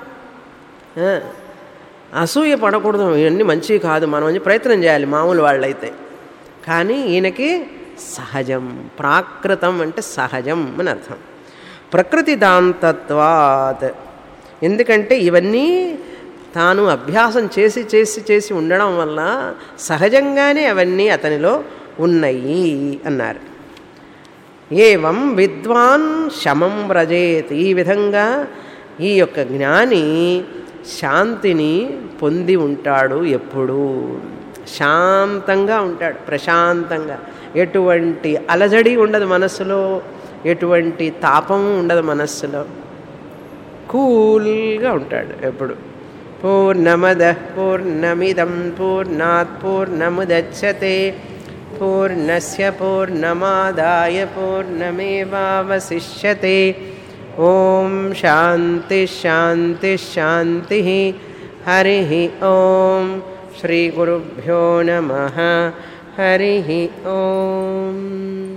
అసూయ పడకూడదు, ఇవన్నీ మంచివి కాదు, మనం ప్రయత్నం చేయాలి మామూలు వాళ్ళైతే. కానీ ఈయనకి సహజం, ప్రాకృతం అంటే సహజం అని అర్థం. ప్రకృతి దాంతత్వాత్, ఎందుకంటే ఇవన్నీ తాను అభ్యాసం చేసి చేసి చేసి ఉండడం వల్ల సహజంగానే అవన్నీ అతనిలో ఉన్నాయి అన్నారు. ఏవం విద్వాన్ శమం వ్రజేత్, ఈ విధంగా ఈ యొక్క జ్ఞాని శాంతిని పొంది ఉంటాడు. ఎప్పుడూ శాంతంగా ఉంటాడు, ప్రశాంతంగా. ఎటువంటి అలజడి ఉండదు మనస్సులో, ఎటువంటి తాపం ఉండదు మనస్సులో. కూల్గా ఉంటాడు ఎప్పుడు. పూర్ణమదః పూర్ణమిదం పూర్ణాత్ పూర్ణముదచ్యతే పూర్ణస్య పూర్ణమాదాయ పూర్ణమేవావశిష్యతే. ఓం శాంతి శాంతి శాంతి. హరి ఓం. శ్రీ గురుభ్యో నమః. హరి ఓం.